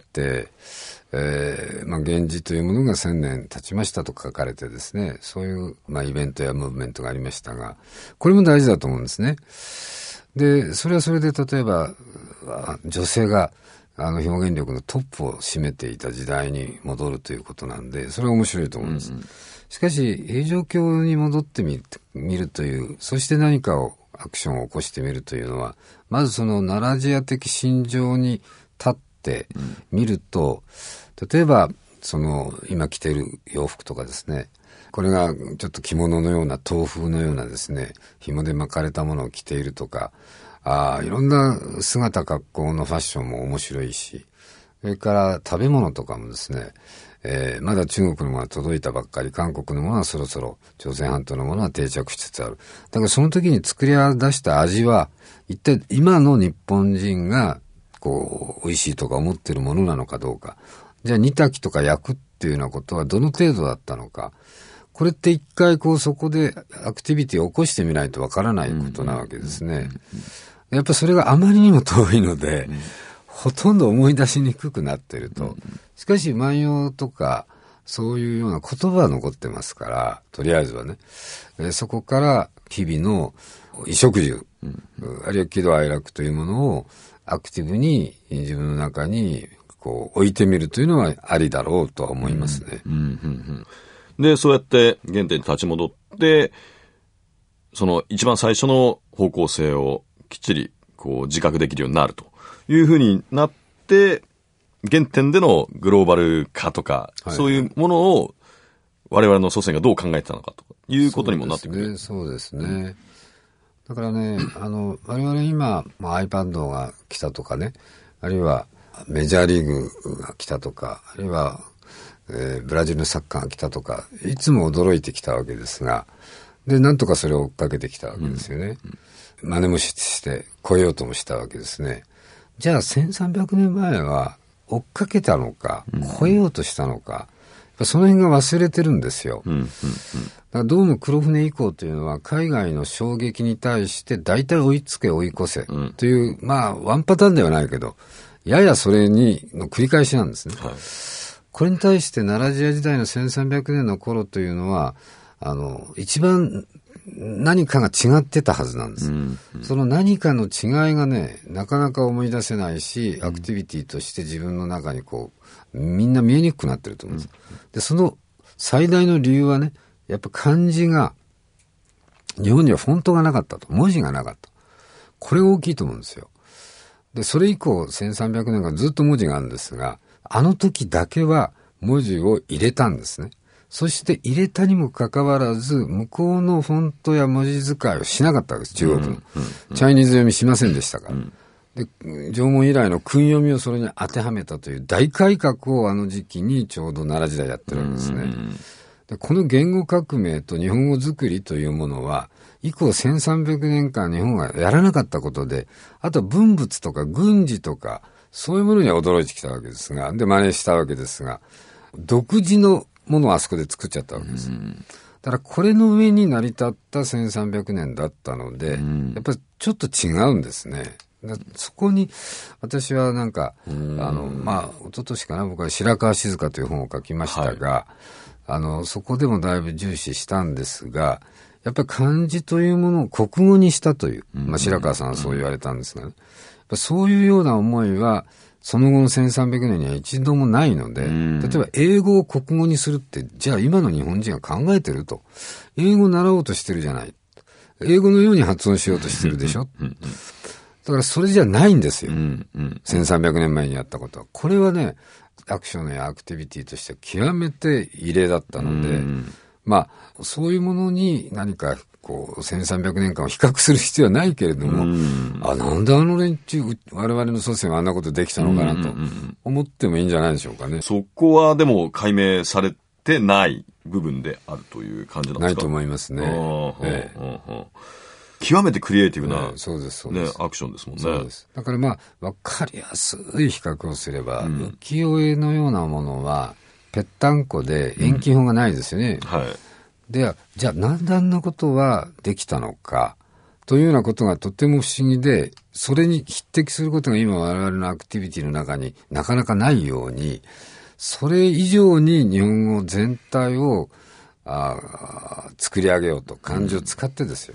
源氏というものが1000年経ちましたと書かれてですね、そういう、イベントやムーブメントがありましたが、これも大事だと思うんですね。で、それはそれで例えば、女性が表現力のトップを占めていた時代に戻るということなんで、それは面白いと思うんです。しかし、平城京に戻ってみるという、そして何かをアクションを起こしてみるというのは、まずそのナラジア的心情に立ってみると、例えば今着ている洋服とかですね、これがちょっと着物のような東風のようなですね、紐で巻かれたものを着ているとか、いろんな姿格好のファッションも面白いし、それから食べ物とかもですね、まだ中国のものが届いたばっかり、韓国のものはそろそろ朝鮮半島のものは定着しつつある。だからその時に作り出した味は一体今の日本人が美味しいとか思ってるものなのかどうか、じゃあ煮炊きとか焼くっていうようなことはどの程度だったのか、これって一回そこでアクティビティを起こしてみないとわからないことなわけですね。やっぱそれがあまりにも遠いので、ほとんど思い出しにくくなっていると。しかし万葉とかそういうような言葉は残ってますから、とりあえずはね、そこから日々の衣食住、あるいは喜怒哀楽というものをアクティブに自分の中に置いてみるというのはありだろうとは思いますね。 で、そうやって原点に立ち戻って、その一番最初の方向性をきっちり自覚できるようになるというふうになって、原点でのグローバル化とか、そういうものを我々の祖先がどう考えてたのかということにもなってくる。 そうですね。だからね、我々今、iPad が来たとかね、あるいはメジャーリーグが来たとか、あるいは、ブラジルのサッカーが来たとか、いつも驚いてきたわけですが、で、なんとかそれを追っかけてきたわけですよね。真似もして超えようともしたわけですね。じゃあ1300年前は追っかけたのか、超えようとしたのか、その辺が忘れてるんですよ。だからどうも黒船以降というのは海外の衝撃に対して大体追いつけ追い越せという、ワンパターンではないけど、ややそれの繰り返しなんですね。これに対して奈良時代時代の1300年の頃というのは、一番何かが違ってたはずなんです。その何かの違いがね、なかなか思い出せないし、アクティビティとして自分の中にみんな見えにくくなってると思うんです。で、その最大の理由はね、やっぱ漢字が、日本にはフォントがなかったと。文字がなかった。これが大きいと思うんですよ。で、それ以降1300年間ずっと文字があるんですが、あの時だけは文字を入れたんですね。そして入れたにもかかわらず、向こうのフォントや文字使いをしなかったわけです、中国の。チャイニーズ読みしませんでしたから。で、縄文以来の訓読みをそれに当てはめたという大改革をあの時期にちょうど奈良時代やってるわけですね。で、この言語革命と日本語作りというものは、以降1300年間日本がやらなかったことで、あと文物とか軍事とか、そういうものには驚いてきたわけですが、で、真似したわけですが、独自のものをあそこで作っちゃったわけです。だからこれの上に成り立った1300年だったので、やっぱりちょっと違うんですね。そこに私はなんか、一昨年かな、僕は白川静香という本を書きましたが、そこでもだいぶ重視したんですが、やっぱり漢字というものを国語にしたという、白川さんはそう言われたんですがね、やっぱそういうような思いは、その後の1300年には一度もないので、例えば英語を国語にするって、じゃあ今の日本人が考えてると。英語を習おうとしてるじゃない。英語のように発音しようとしてるでしょ。だからそれじゃないんですよ。1300年前にやったことは。これはね、アクションやアクティビティとしては極めて異例だったので、そういうものに何か1300年間を比較する必要はないけれども、なんであの連中、我々の祖先はあんなことできたのかなと思ってもいいんじゃないでしょうかね。 そこはでも解明されてない部分であるという感じなんですか？ ないと思いますね。 極めてクリエイティブな、 そうです、 ね、アクションですもんね。 そうです。だからまあ、わかりやすい比較をすれば、浮世絵のようなものは、ぺったんこで遠近法がないですよね。 はい。 で、じゃあなんであんなことはできたのか、というようなことがとても不思議で、それに匹敵することが今我々のアクティビティの中になかなかないように、それ以上に日本語全体を作り上げようと漢字を使ってですよ、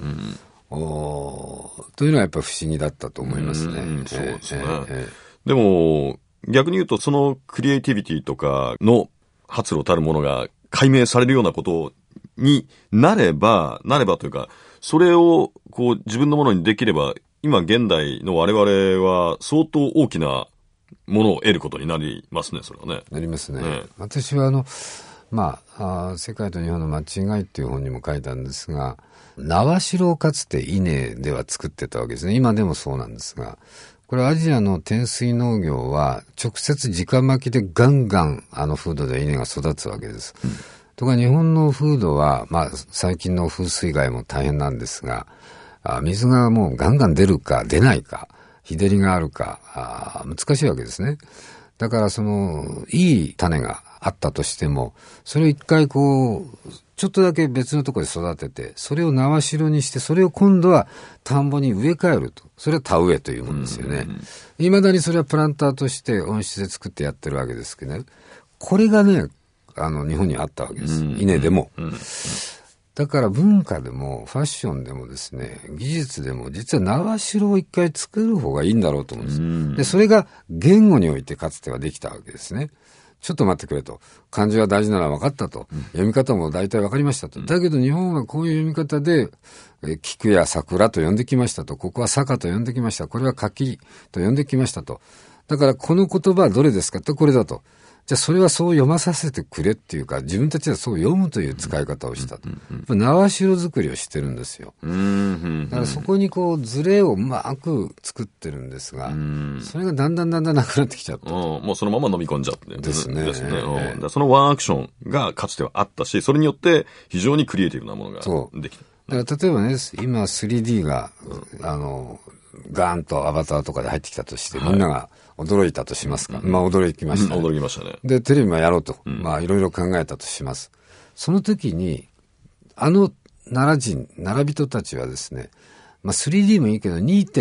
というのはやっぱり不思議だったと思いますね。 そうですね。でも逆に言うとそのクリエイティビティとかの発露たるものが解明されるようなことになればというか、それをこう自分のものにできれば、今現代の我々は相当大きなものを得ることになりますね、それはね。 なりますね。私は世界と日本の間違いっていう本にも書いたんですが、縄代をかつて稲では作ってたわけですね。今でもそうなんですが、これアジアの天水農業は直接直巻きでガンガン風土で稲が育つわけです。とか日本の風土は、最近の風水害も大変なんですが、水がもうガンガン出るか出ないか、日照りがあるか、難しいわけですね。だからいい種があったとしても、それを一回ちょっとだけ別のところで育てて、それを縄代にして、それを今度は田んぼに植え替えると。それは田植えというものですよね。未だにそれはプランターとして温室で作ってやってるわけですけどね。これがね、日本にあったわけです。稲でも。だから文化でもファッションでもですね、技術でも実は縄代を一回作る方がいいんだろうと思うんです。で、それが言語においてかつてはできたわけですね。ちょっと待ってくれと。漢字は大事なのは分かったと。読み方も大体分かりましたと。だけど日本はこういう読み方で、菊や桜と呼んできましたと。ここは坂と呼んできました。これは柿と呼んできましたと。だからこの言葉はどれですかと、これだと。じゃあそれはそう読まさせてくれっていうか、自分たちはそう読むという使い方をしたと。縄代作りをしてるんですよ。だからそこにズレをうまく作ってるんですが、それがだんだんなくなってきちゃった。 もうそのまま飲み込んじゃって。 ですね。 そのワンアクションがかつてはあったし、それによって非常にクリエイティブなものができた。 だから例えばね、今 3D が、ガーンとアバターとかで入ってきたとして、みんなが驚いたとしますか。驚きました、ね。 驚きましたね。 で、テレビもやろうと。いろいろ考えたとします。その時に、奈良人たちはですね、3D もいいけど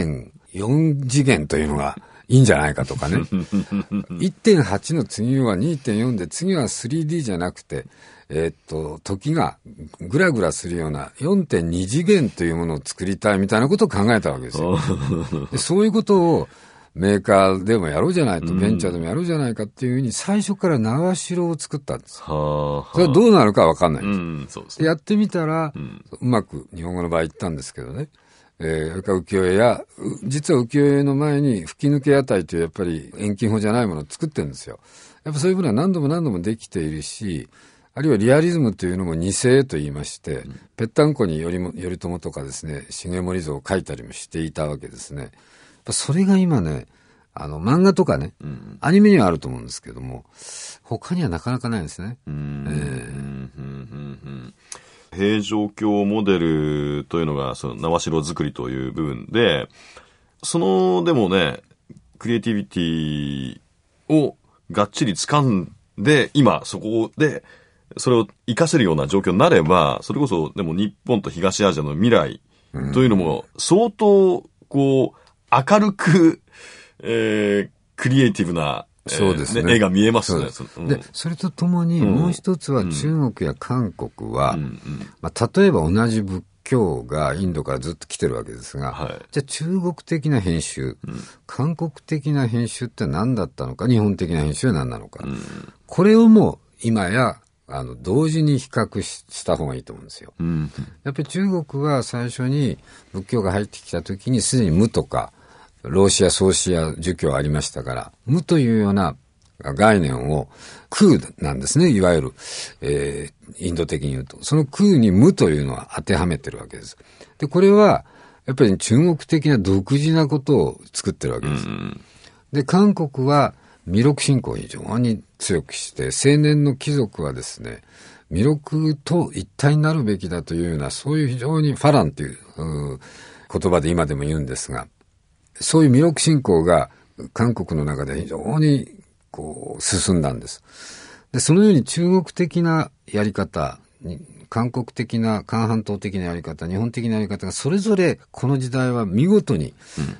2.4 次元というのがいいんじゃないかとかね。1.8 の次は 2.4 で、次は 3D じゃなくて、時がぐらぐらするような 4.2 次元というものを作りたいみたいなことを考えたわけですよ。でそういうことをメーカーでもやろうじゃないと、ベンチャーでもやろうじゃないかっていうふうに最初から縄代を作ったんです。それはどうなるかわかんないんです。そうですね。やってみたら、うまく日本語の場合言ったんですけどね。それから浮世絵や、実は浮世絵の前に吹き抜け屋台というやっぱり遠近法じゃないものを作ってるんですよ。やっぱそういうものは何度もできているし、あるいはリアリズムというのも二世と言いまして、ぺったんこに頼朝とかですね、重盛像を描いたりもしていたわけですね。それが今ね、漫画とかね、アニメにはあると思うんですけども、他にはなかなかないんですね。 平城京モデルというのが、その縄代作りという部分で、でもね、クリエイティビティをがっちり掴んで、今そこで、それを活かせるような状況になれば、それこそでも日本と東アジアの未来というのも相当明るく、クリエイティブな、 そうですね、 絵が見えますね。 で、それとともにもう一つは中国や韓国は、例えば同じ仏教がインドからずっと来てるわけですが、じゃあ中国的な編集、韓国的な編集って何だったのか、日本的な編集は何なのか、これをもう今や同時に比較した方がいいと思うんですよ。やっぱり中国は最初に仏教が入ってきた時にすでに無とか老子や創子や儒教ありましたから、無というような概念を空なんですね、いわゆる、インド的に言うと。その空に無というのは当てはめてるわけです。で、これはやっぱり中国的な独自なことを作ってるわけです。で、韓国は弥勒信仰を非常に強くして、青年の貴族はですね、弥勒と一体になるべきだというような、そういう非常にファランという、 言葉で今でも言うんですが、そういう弥勒信仰が韓国の中で非常にこう進んだんです。で、そのように中国的なやり方に、韓国的な、韓半島的なやり方、日本的なやり方がそれぞれこの時代は見事に、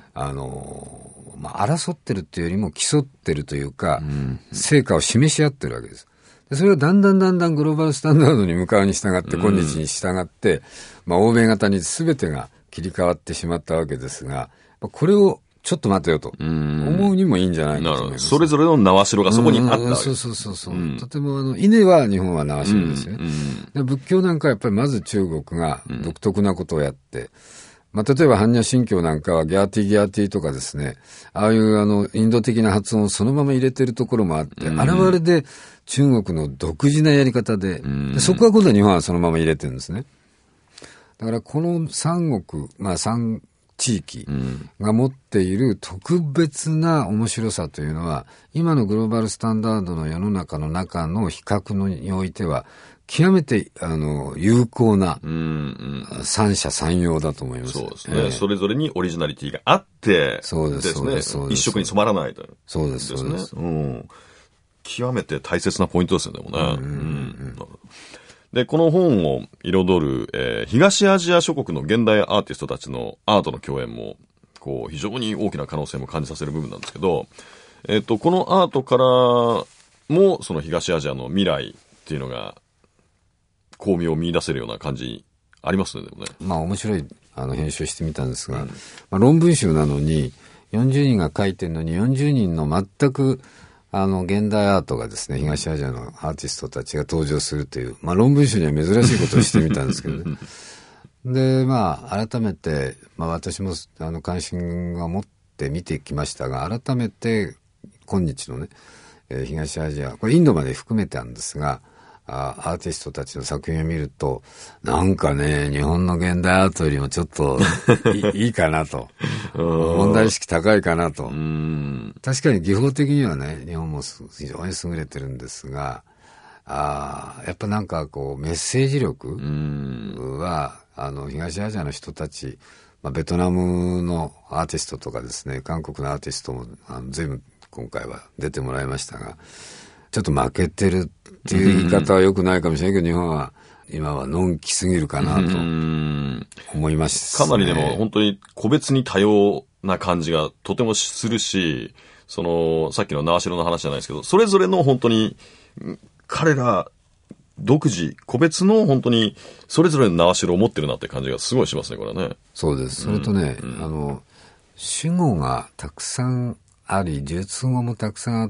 争ってるっていうよりも競ってるというか、成果を示し合ってるわけです。でそれがだんだんグローバルスタンダードに向かうに従って、今日に従って、欧米型に全てが切り替わってしまったわけですが、これをちょっと待てよと思うにもいいんじゃないかと思います。 それぞれの縄代がそこにあったわけです。 そう。とても稲は日本は縄代ですよね。で仏教なんかはやっぱりまず中国が独特なことをやって、例えば般若心経なんかはギャーティとかですね、ああいうインド的な発音をそのまま入れてるところもあって、あれはあれで中国の独自なやり方で、そこは今度は日本はそのまま入れてるんですね。だからこの三国、三地域が持っている特別な面白さというのは、今のグローバルスタンダードの世の中の中の比較においては、極めて有効な三者三様だと思います。 そうですね。それぞれにオリジナリティがあって、 そうですね。 一色に染まらないと。 そうですね。 極めて大切なポイントですよね、でもね。で、この本を彩る、東アジア諸国の現代アーティストたちのアートの共演も、こう、非常に大きな可能性も感じさせる部分なんですけど、このアートからも、その東アジアの未来っていうのが、巧妙を見出せるような感じありますね、でもね。 面白い編集してみたんですが、論文集なのに40人が書いてるのに40人の全く現代アートがですね、東アジアのアーティストたちが登場するという、論文集には珍しいことをしてみたんですけどね。で、改めて、私も関心を持って見てきましたが、改めて今日のね、東アジア、これインドまで含めてなんですが、アーティストたちの作品を見ると、なんかね、日本の現代アートよりもちょっといいかなと。問題意識高いかなと。確かに技法的にはね、日本も非常に優れてるんですが、やっぱなんかこう、メッセージ力は、東アジアの人たち、ベトナムのアーティストとかですね、韓国のアーティストも随分今回は出てもらいましたが、ちょっと負けてるっていう言い方は良くないかもしれないけど、日本は今はのんきすぎるかなと思います、 かなりでも本当に個別に多様な感じがとてもするし、さっきの縄代の話じゃないですけど、それぞれの本当に彼ら独自、個別の本当にそれぞれの縄代を持ってるなって感じがすごいしますね、これはね。 そうです。それとね、主語がたくさんあり、述語もたくさんあって、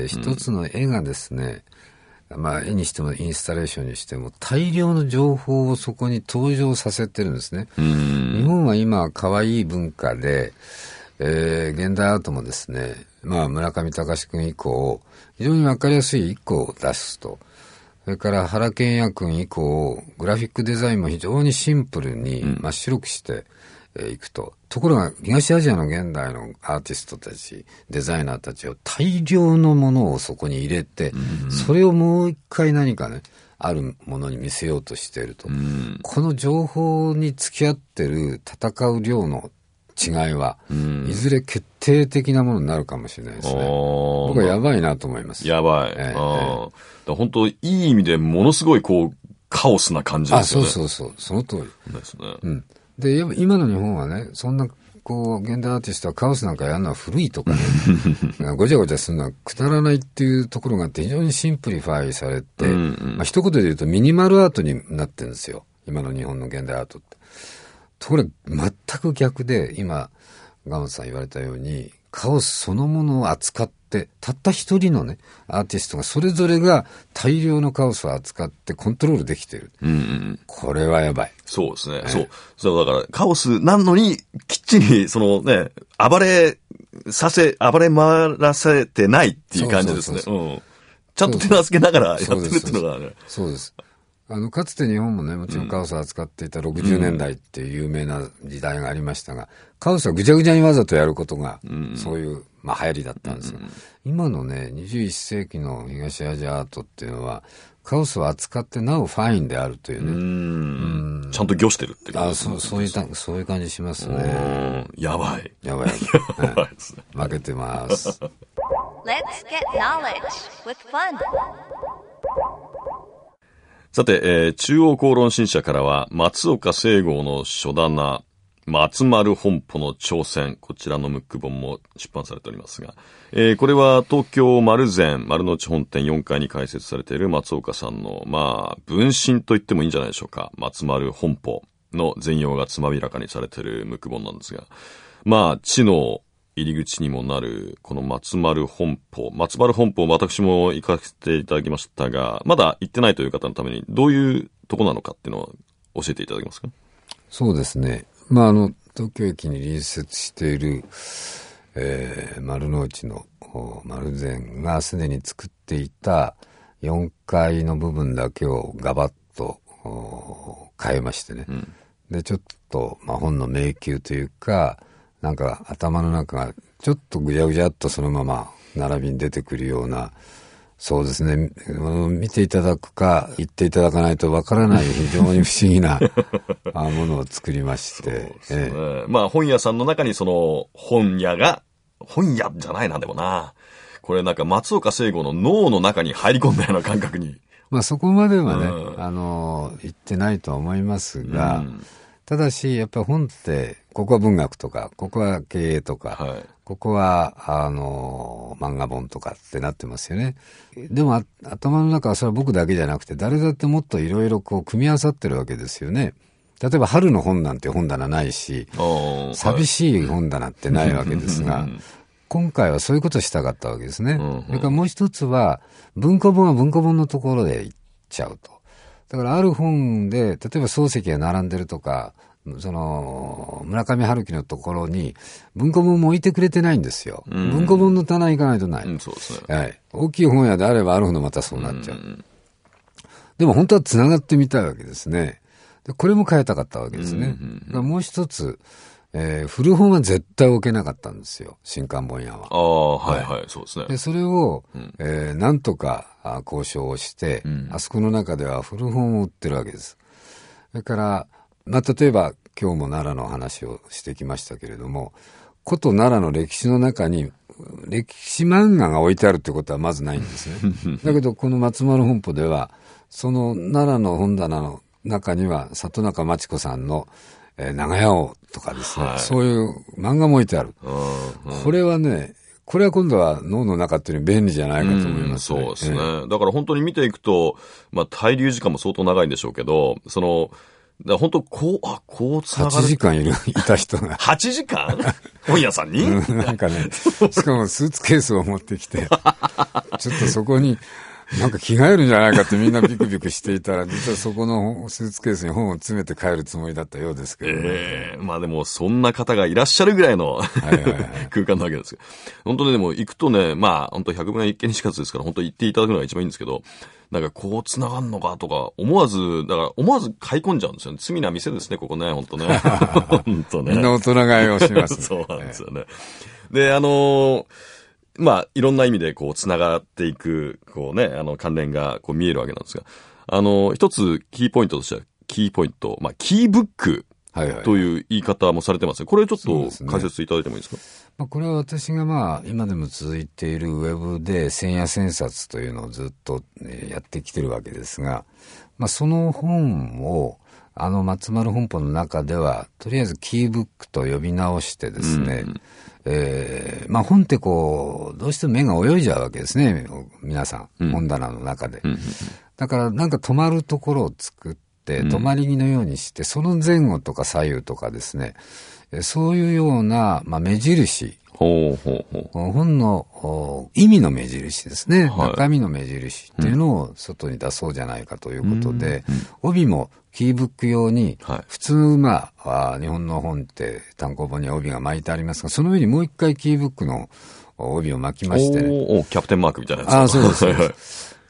一つの絵がですね、絵にしてもインスタレーションにしても大量の情報をそこに登場させてるんですね。日本は今可愛い文化で、現代アートもですね、村上隆君以降、非常にわかりやすい一個を出すと。それから原健也君以降、グラフィックデザインも非常にシンプルに真っ白くしていくと。ところが東アジアの現代のアーティストたち、デザイナーたちを大量のものをそこに入れて、それをもう一回何かね、あるものに見せようとしていると。この情報に付き合ってる戦う量の違いは、いずれ決定的なものになるかもしれないですね。僕はやばいなと思います。 やばい。本当いい意味でものすごいカオスな感じですよね。 そう。その通り。 ですね。 で、今の日本はね、そんな、現代アーティストはカオスなんかやるのは古いとかね、ごちゃごちゃするのはくだらないっていうところがあって非常にシンプリファイされて、一言で言うとミニマルアートになってるんですよ。今の日本の現代アートって。ところが全く逆で、今、ガモさん言われたように、カオスそのものを扱って、たった一人のね、アーティストがそれぞれが大量のカオスを扱ってコントロールできている。これはやばい。 そうですね。そうだからカオスなのにきっちり暴れ回らせてないっていう感じですね。ちゃんと手なずけながらやってるっていうのがね。 そうです。 かつて日本もね、もちろんカオスを扱っていた60年代っていう有名な時代がありましたが、カオスはぐちゃぐちゃにわざとやることが、そういう、まあ流行りだったんですが、今のね、21世紀の東アジアアートっていうのは、カオスを扱ってなおファインであるというね。 ちゃんと御してるって感じですね。そういう感じしますね。 やばい。 やばいですね。負けてます。 Let's get knowledge with fun. さて、中央公論新社からは、松岡聖剛の書棚、松丸本舗の挑戦、こちらのムック本も出版されておりますが、これは東京丸善、丸の内本店4階に開設されている松岡さんの、まあ、分身と言ってもいいんじゃないでしょうか。松丸本舗の全容がつまびらかにされているムック本なんですが、まあ、知の入り口にもなる、この松丸本舗。松丸本舗、私も行かせていただきましたが、まだ行ってないという方のために、どういうとこなのかっていうのを教えていただけますか？ そうですね。まあ、東京駅に隣接している、丸の内の丸善がすでに作っていた4階の部分だけをガバッと変えましてね。で、ちょっと、まあ、本の迷宮というか、なんか頭の中がちょっとぐちゃぐちゃっとそのまま並びに出てくるような、そうですね、見ていただくか言っていただかないとわからない非常に不思議なものを作りまして。 そうですね。まあ本屋さんの中にその本屋じゃないな、でもな。これなんか松岡聖剛の脳の中に入り込んだような感覚に。 まあそこまではね、言ってないとは思いますが、ただしやっぱり本って、ここは文学とか、ここは経営とか、ここは漫画本とかってなってますよね。でも頭の中はそれは僕だけじゃなくて、誰だってもっといろいろこう組み合わさってるわけですよね。例えば春の本なんて本棚ないし、寂しい本棚ってないわけですが、今回はそういうことをしたかったわけですね。それからもう一つは、文庫本は文庫本のところで行っちゃうと。だからある本で、例えば漱石が並んでるとか、その村上春樹のところに文庫本も置いてくれてないんですよ。文庫本の棚行かないとない。 そうですね。 はい。大きい本屋であればあるほどまたそうなっちゃう。でも本当は繋がってみたいわけですね。でこれも変えたかったわけですね。もう一つ、古本は絶対置けなかったんですよ。新刊本屋は。 そうですね。 で、それを、なんとか交渉をして、あそこの中では古本を売ってるわけです。それから、まあ、例えば今日も奈良の話をしてきましたけれども、古都奈良の歴史の中に歴史漫画が置いてあるってことはまずないんですね。だけどこの松丸本舗では、その奈良の本棚の中には里中真知子さんの長屋王とかですね、そういう漫画も置いてある。これはね、これは今度は脳の中っていうのに便利じゃないかと思いますね。 そうですね。だから本当に見ていくと、まあ滞留時間も相当長いんでしょうこうつながる。 8時間いた人が。 8時間本屋さんになんかね、しかもスーツケースを持ってきて、ちょっとそこに、なんか着替えるんじゃないかってみんなビクビクしていたら、実はそこのスーツケースに本を詰めて帰るつもりだったようですけどね。 まあでもそんな方がいらっしゃるぐらいの空間なわけですけど。本当にでも行くとね、まあ本当100分一見にしかずですから、本当行っていただくのが一番いいんですけど、なんかこう繋がんのかとか、思わず買い込んじゃうんですよね。罪な店ですね、ここね、本当ね。本当ね。 みんな大人買いをします、ね。 そうなんですよね。で、まあ、いろんな意味でこう、繋がっていく、こうね、関連がこう見えるわけなんですが、一つキーポイントとしては、まあ、キーブックという言い方もされてますね。これちょっと解説いただいてもいいですか？ まあ、これは私がまあ、今でも続いているウェブで千夜千冊というのをずっとやってきてるわけですが、まあ、その本を、松丸本舗の中では、とりあえずキーブックと呼び直してですね、まあ本ってこう、どうしても目が泳いじゃうわけですね、皆さん、本棚の中で。だからなんか止まるところを作って、止まり木のようにして、その前後とか左右とかですね、そういうような、まあ、目印。本の意味の目印ですね、中身の目印っていうのを外に出そうじゃないかということで、帯もキーブック用に、普通まあ、日本の本って単行本に帯が巻いてありますが、その上にもう一回キーブックの帯を巻きましてね。 キャプテンマークみたいなやつ。 そうです。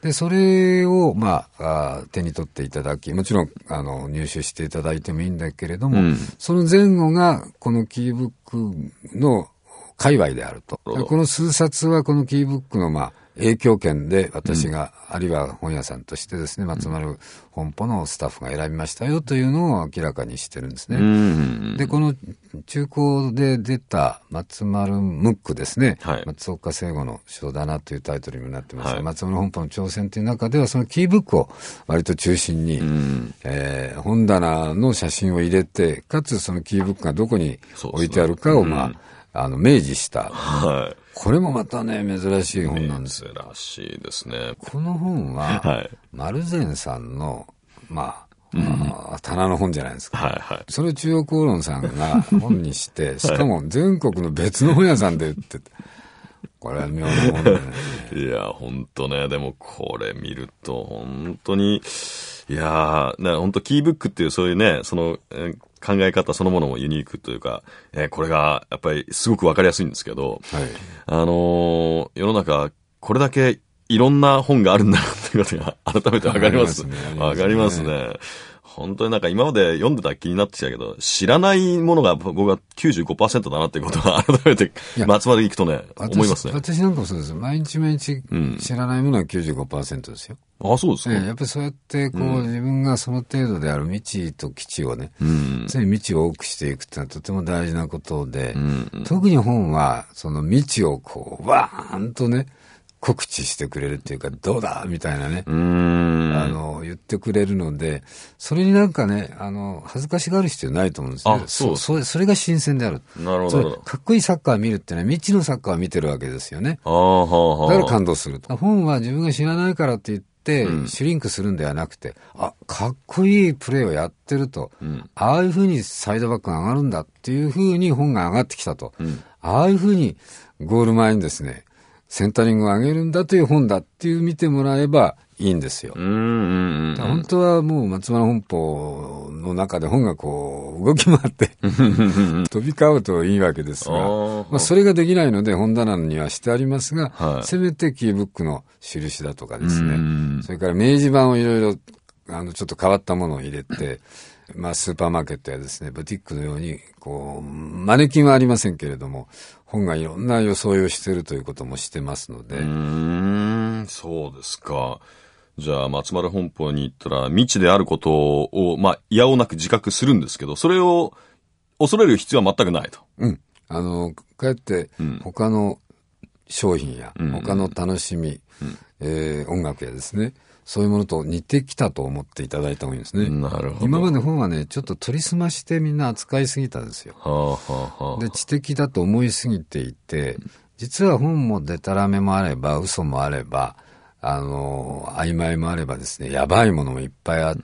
で、それを、手に取っていただき、もちろん、入手していただいてもいいんだけれども、その前後が、このキーブックの界隈であると。この数冊は、このキーブックの、影響権で私が、あるいは本屋さんとしてですね、松丸本舗のスタッフが選びましたよというのを明らかにしてるんですね。で、この中古で出た松丸ムックですね、松岡聖吾の書棚というタイトルにもなってますが、松丸本舗の挑戦という中ではそのキーブックを割と中心に、本棚の写真を入れて、かつそのキーブックがどこに置いてあるかを明示した。これもまたね、珍しい本なんです。 珍しいですね。 この本は、丸善さんの、棚の本じゃないですか。それを中央公論さんが本にして、しかも全国の別の本屋さんで売ってて、これは妙な本だね。 いや、ほんとね、でもこれ見ると、本当に、いやー、本当キーブックっていうそういうね、その、考え方そのものもユニークというか、これがやっぱりすごくわかりやすいんですけど、世の中これだけいろんな本があるんだなっていうことが改めてわかります。わかりますね。本当に今まで読んでた気になってきたけど、知らないものが僕は 95% だなっていうことが改めて松丸行くとね、思いますね。 私なんかもそうです。毎日知らないものは 95% ですよ。 あ、そうですか。 やっぱりそうやって自分がその程度である未知と基地をね、常に未知を多くしていくっていうのはとても大事なことで、特に本はその未知をわーんとね、告知してくれるっていうか、どうだみたいなね、言ってくれるので、それに恥ずかしがる必要ないと思うんですよ。それが新鮮である。 なるほど。 かっこいいサッカーを見るってのは未知のサッカーを見てるわけですよね。だから感動すると。本は自分が知らないからって言って、シュリンクするんではなくて、かっこいいプレーをやってると、ああいうふうにサイドバックが上がるんだっていうふうに本が上がってきたと、ああいうふうにゴール前にですね、センタリングを上げるんだという本だっていう見てもらえばいいんですよ。本当はもう松丸本舗の中で本が動き回って飛び交うといいわけですが、それができないので本棚にはしてありますが、せめてキーブックの印だとかですね、それから明示板をいろいろちょっと変わったものを入れて、スーパーマーケットやですね、ブティックのように、マネキンはありませんけれども、本がいろんな装いをしているということもしてますので。 そうですか。じゃあ、松丸本舗に行ったら、未知であることを、いやおなく自覚するんですけど、それを恐れる必要は全くないと。 かえって、他の商品や、他の楽しみ、音楽やですね、そういうものと似てきたと思っていただいた方がいいんですね。 なるほど。 今まで本はね、ちょっと取り澄ましてみんな扱いすぎたんですよ。で、知的だと思いすぎていて、実は本もデタラメもあれば、嘘もあれば、曖昧もあればですね、やばいものもいっぱいあって、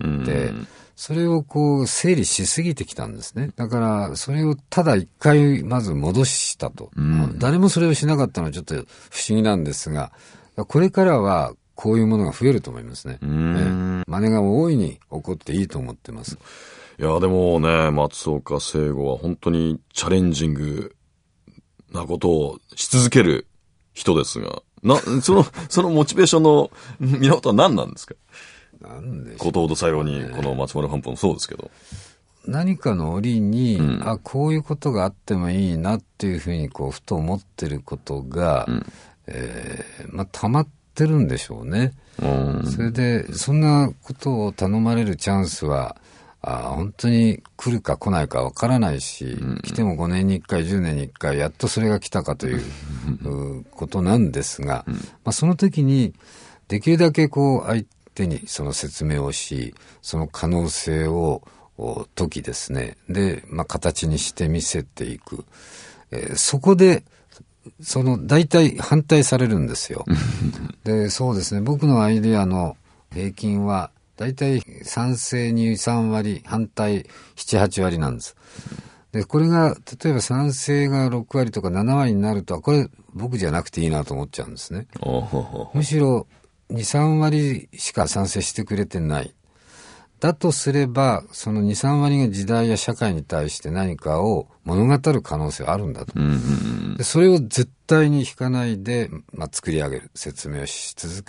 それを整理しすぎてきたんですね。だから、それをただ一回まず戻したと。誰もそれをしなかったのはちょっと不思議なんですが、これからは、こういうものが増えると思いますね。真似が大いに起こっていいと思ってます。 いや、でもね、松岡聖吾は本当にチャレンジングなことをし続ける人ですが、そのモチベーションの源は何なんですか？ なんでしょうね。 ことほど最後に、この松丸本舗もそうですけど。 何かの折に、こういうことがあってもいいなっていうふうにふと思ってることが、たまってるんでしょうね。それでそんなことを頼まれるチャンスは本当に来るか来ないかわからないし、来ても5年に1回10年に1回やっとそれが来たかということなんですが、その時にできるだけ相手にその説明をし、その可能性を解きですね、で、形にして見せていく、そこで大体反対されるんですよ。で、そうですね。僕のアイデアの平均は、大体賛成2、3割、反対7、8割なんです。で、これが、例えば賛成が6割とか7割になると、これ僕じゃなくていいなと思っちゃうんですね。むしろ2、3割しか賛成してくれてない。だとすれば、その2、3割が時代や社会に対して何かを物語る可能性はあるんだと。で、それを絶対に引かないで、作り上げる、説明をし続ける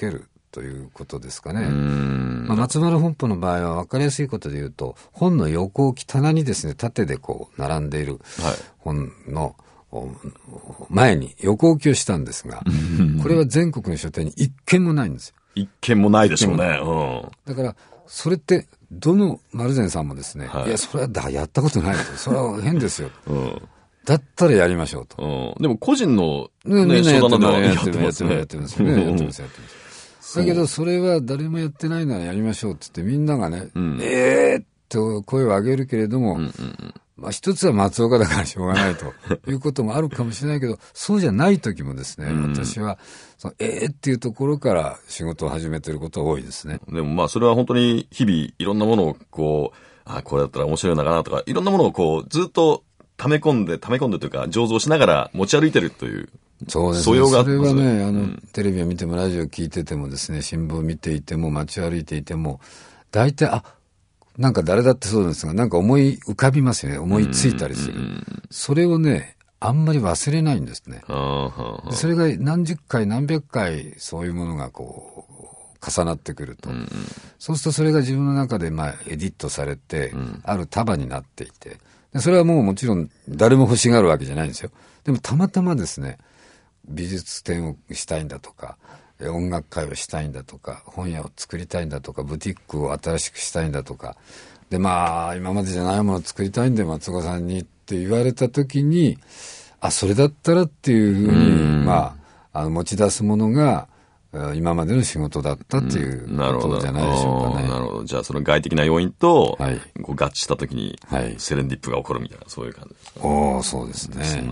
ということですかね。松丸本舗の場合は分かりやすいことで言うと、本の横置き棚にですね、縦でこう並んでいる本の前に横置きをしたんですが、これは全国の書店に一軒もないんですよ。 一軒もないでしょうね。 だからそれってどの丸善さんもですね、いやそれはやったことないですよ、それは変ですよ、だったらやりましょうと。 でも個人の、 みんなやってますね。 やってます。だけどそれは誰もやってないならやりましょうって言ってみんながね、って声を上げるけれども、一つは松岡だからしょうがないということもあるかもしれないけど、そうじゃない時もですね、私はっていうところから仕事を始めていることが多いですね。 でもそれは本当に日々いろんなものをこれだったら面白いのかなとか、いろんなものをずっと溜め込んでというか醸造しながら持ち歩いてるという。 そうですね。それはね、テレビを見てもラジオを聞いててもですね、新聞を見ていても街を歩いていても、大体なんか誰だってそうですが、なんか思い浮かびますよね。思いついたりする。それをね、あんまり忘れないんですね。それが何十回何百回そういうものがこう重なってくると、そうするとそれが自分の中でエディットされて、ある束になっていて、それはもちろん誰も欲しがるわけじゃないんですよ。でもたまたまですね、美術展をしたいんだとか、音楽会をしたいんだとか、本屋を作りたいんだとか、ブティックを新しくしたいんだとか、で今までじゃないものを作りたいんで松岡さんにって言われた時に、それだったらっていうふうに持ち出すものが今までの仕事だったっていうことじゃないでしょうかね。 なるほど。じゃあその外的な要因と合致した時にセレンディップが起こるみたいな、そういう感じですかね。 そうですね。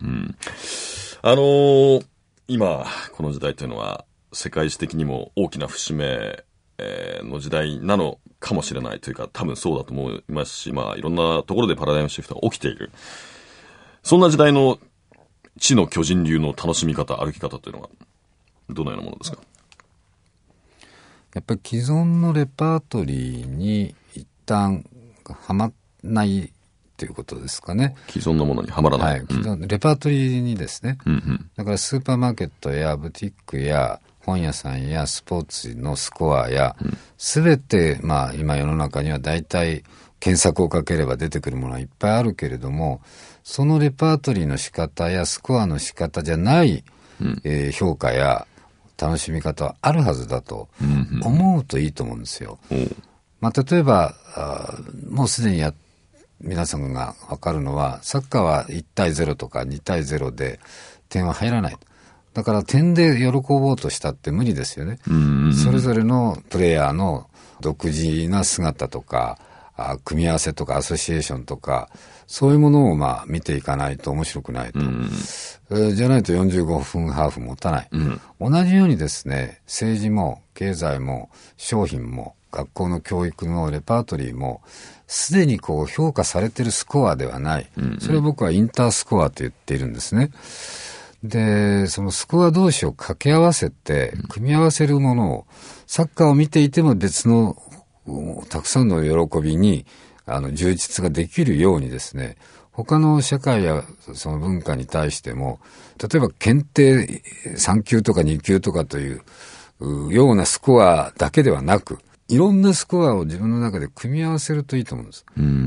今この時代というのは世界史的にも大きな節目の時代なのかもしれないというか、多分そうだと思いますし、いろんなところでパラダイムシフトが起きている。そんな時代の知の巨人流の楽しみ方、歩き方というのはどのようなものですか？ やっぱり既存のレパートリーに一旦はまないということですかね。 既存のものにはまらない。 レパートリーにですね。だからスーパーマーケットやブティックや本屋さんやスポーツのスコアや、すべて今世の中には大体検索をかければ出てくるものはいっぱいあるけれども、そのレパートリーの仕方やスコアの仕方じゃない、評価や楽しみ方はあるはずだと思うといいと思うんですよ。例えばもうすでに皆さんが分かるのは、サッカーは1対0とか2対0で点は入らない。だから点で喜ぼうとしたって無理ですよね。それぞれのプレイヤーの独自な姿とか組み合わせとかアソシエーションとか、そういうものを見ていかないと面白くないと。じゃないと45分ハーフ持たない。同じようにですね、政治も経済も商品も学校の教育のレパートリーもすでに評価されているスコアではない。それを僕はインタースコアと言っているんですね。で、そのスコア同士を掛け合わせて組み合わせるものを、サッカーを見ていても別のたくさんの喜びに充実ができるようにですね、他の社会やその文化に対しても、例えば検定3級とか2級とかというようなスコアだけではなく、いろんなスコアを自分の中で組み合わせるといいと思うんです。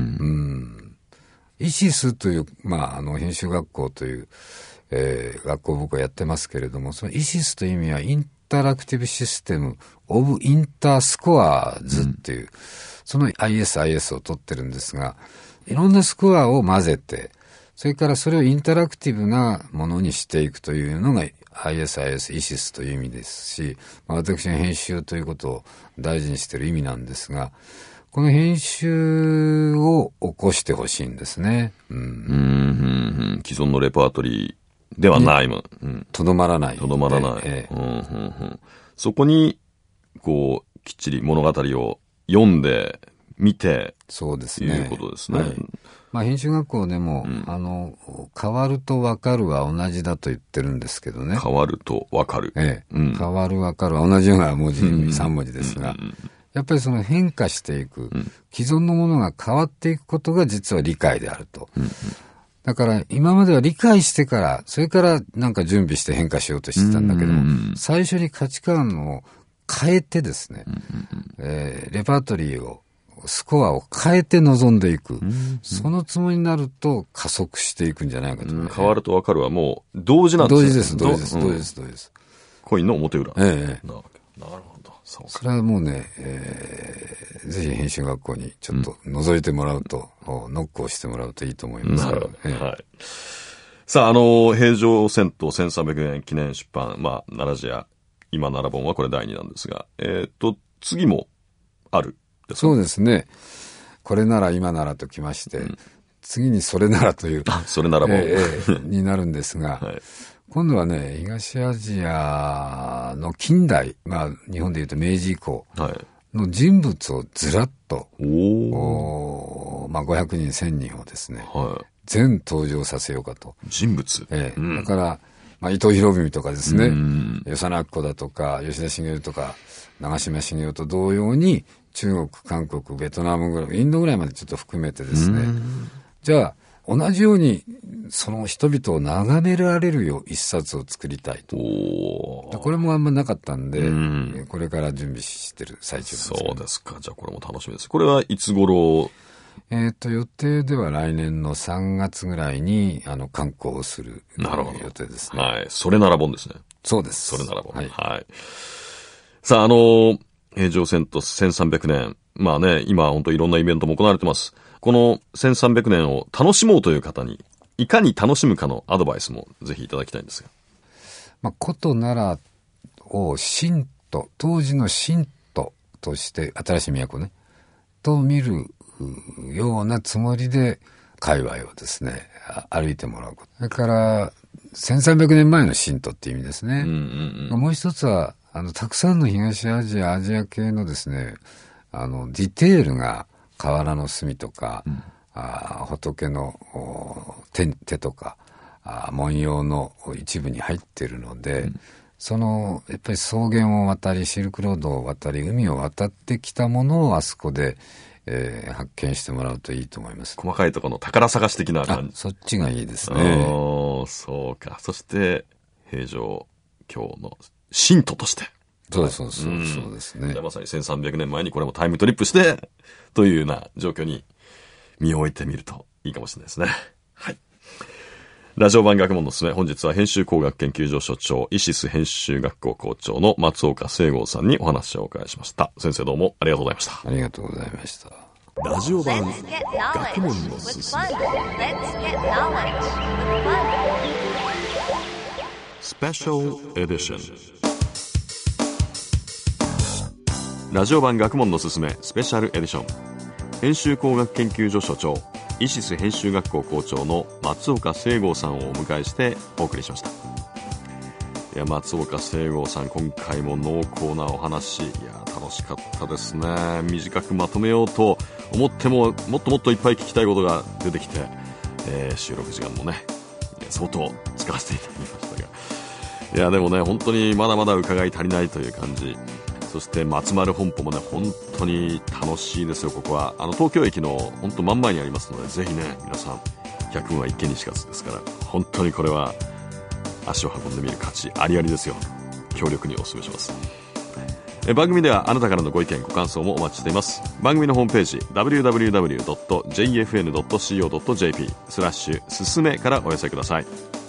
イシスという、編集学校という、学校を僕はやってますけれども、そのイシスという意味はインタラクティブシステムオブインタースコアズっていう、その IS を取ってるんですが、いろんなスコアを混ぜて、それからそれをインタラクティブなものにしていくというのが ISIS イシスという意味ですし、私の編集ということを大事にしている意味なんですが、この編集を起こしてほしいんですね。 既存のレパートリーではないもん。 とどまらない。 とどまらない。そこにきっちり物語を読んで見て、 そうですね。 いうことですね。 編集学校でも、変わると分かるは同じだと言ってるんですけどね。 変わると分かる。 変わる分かるは同じような文字、3文字ですが、やっぱりその変化していく、既存のものが変わっていくことが実は理解であると。だから今までは理解してから、それからなんか準備して変化しようとしてたんだけども、最初に価値観を変えてですね、レパートリーをスコアを変えて臨んでいく、そのつもりになると加速していくんじゃないかと、 変わると分かるはもう同時なんですね。 同時です。 コインの表裏。なるほど。 それはもうね、ぜひ編集学校にちょっと覗いてもらうと、ノックをしてもらうといいと思いますけど、 はい。さあ、平城遷都1300年記念出版、奈良寺や今奈良本はこれ第2なんですが、次もあるですか？ そうですね。これなら今ならときまして、次にそれならという、 それなら本、 になるんですが、 はい、 今度はね、東アジアの近代、日本でいうと明治以降の人物をずらっと、500人、1000人をですね、全登場させようかと。 人物、 だから、伊藤博文とかですね、与謝野晶子だとか、吉田茂とか、長嶋茂雄と同様に、中国、韓国、ベトナムぐらい、インドぐらいまでちょっと含めてですね、じゃあ、同じように、その人々を眺められるよう一冊を作りたいと。これもあんまなかったんで、これから準備してる最中なんです。 そうですか。じゃあこれも楽しみです。これはいつ頃？ 予定では来年の3月ぐらいに、刊行をする予定ですね。 はい。それなら本ですね。 そうです。 それなら本。 はい。 さあ、平城遷都1300年。今本当いろんなイベントも行われてます。この1300年を楽しもうという方に、いかに楽しむかのアドバイスもぜひいただきたいんですが。 古都奈良を神都、当時の神都として、新しい都ね、と見るようなつもりで、界隈をですね、歩いてもらうこと。それから、1300年前の神都っていう意味ですね。もう一つは、たくさんの東アジア、アジア系のですね、ディテールが河原の隅とか、仏の手とか、文様の一部に入っているので、やっぱり草原を渡り、シルクロードを渡り、海を渡ってきたものをあそこで、発見してもらうといいと思います。 細かいところの宝探し的な感じ。 そっちがいいですね。 そうか。そして、平城京の神都として。 そうですね。 まさに1300年前にこれもタイムトリップして、というような状況に身を置いてみるといいかもしれないですね。はい。ラジオ版学問のすすめ、本日は編集工学研究所所長、イシス編集学校校長の松岡聖剛さんにお話をお伺いしました。先生どうもありがとうございました。 ありがとうございました。 ラジオ版学問のすすめ。スペシャルエディション。ラジオ版学問のすすめスペシャルエディション。編集工学研究所所長、イシス編集学校校長の松岡聖剛さんをお迎えしてお送りしました。いや、松岡聖剛さん、今回も濃厚なお話、楽しかったですね。短くまとめようと思っても、もっともっといっぱい聞きたいことが出てきて、収録時間もね、相当使わせていただきましたが、でもね、本当にまだまだ伺い足りないという感じ。そして松丸本舗もね、本当に楽しいですよ。ここは東京駅の本当真ん前にありますので、ぜひね、皆さん100分は一見にしかずですから、本当にこれは足を運んでみる価値ありありですよ。強力にお勧めします。番組ではあなたからのご意見ご感想もお待ちしています。番組のホームページ www.jfn.co.jp すすめからお寄せください。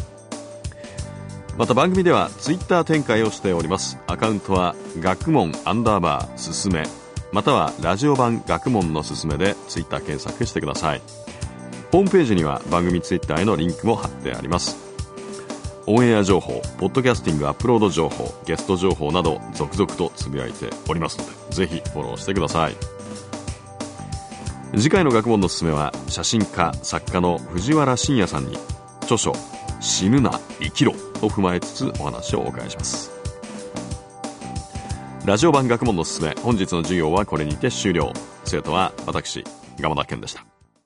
また番組ではツイッター展開をしております。アカウントは学問_すすめ、またはラジオ版学問のすすめでツイッター検索してください。ホームページには番組ツイッターへのリンクも貼ってあります。オンエア情報、ポッドキャスティングアップロード情報、ゲスト情報など続々とつぶやいておりますので、ぜひフォローしてください。次回の学問のすすめは、写真家作家の藤原信也さんに著書死ぬな生きろを踏まえつつお話をお伺いします。ラジオ版学問のすすめ、本日の授業はこれにて終了。生徒は私、蒲田健でした。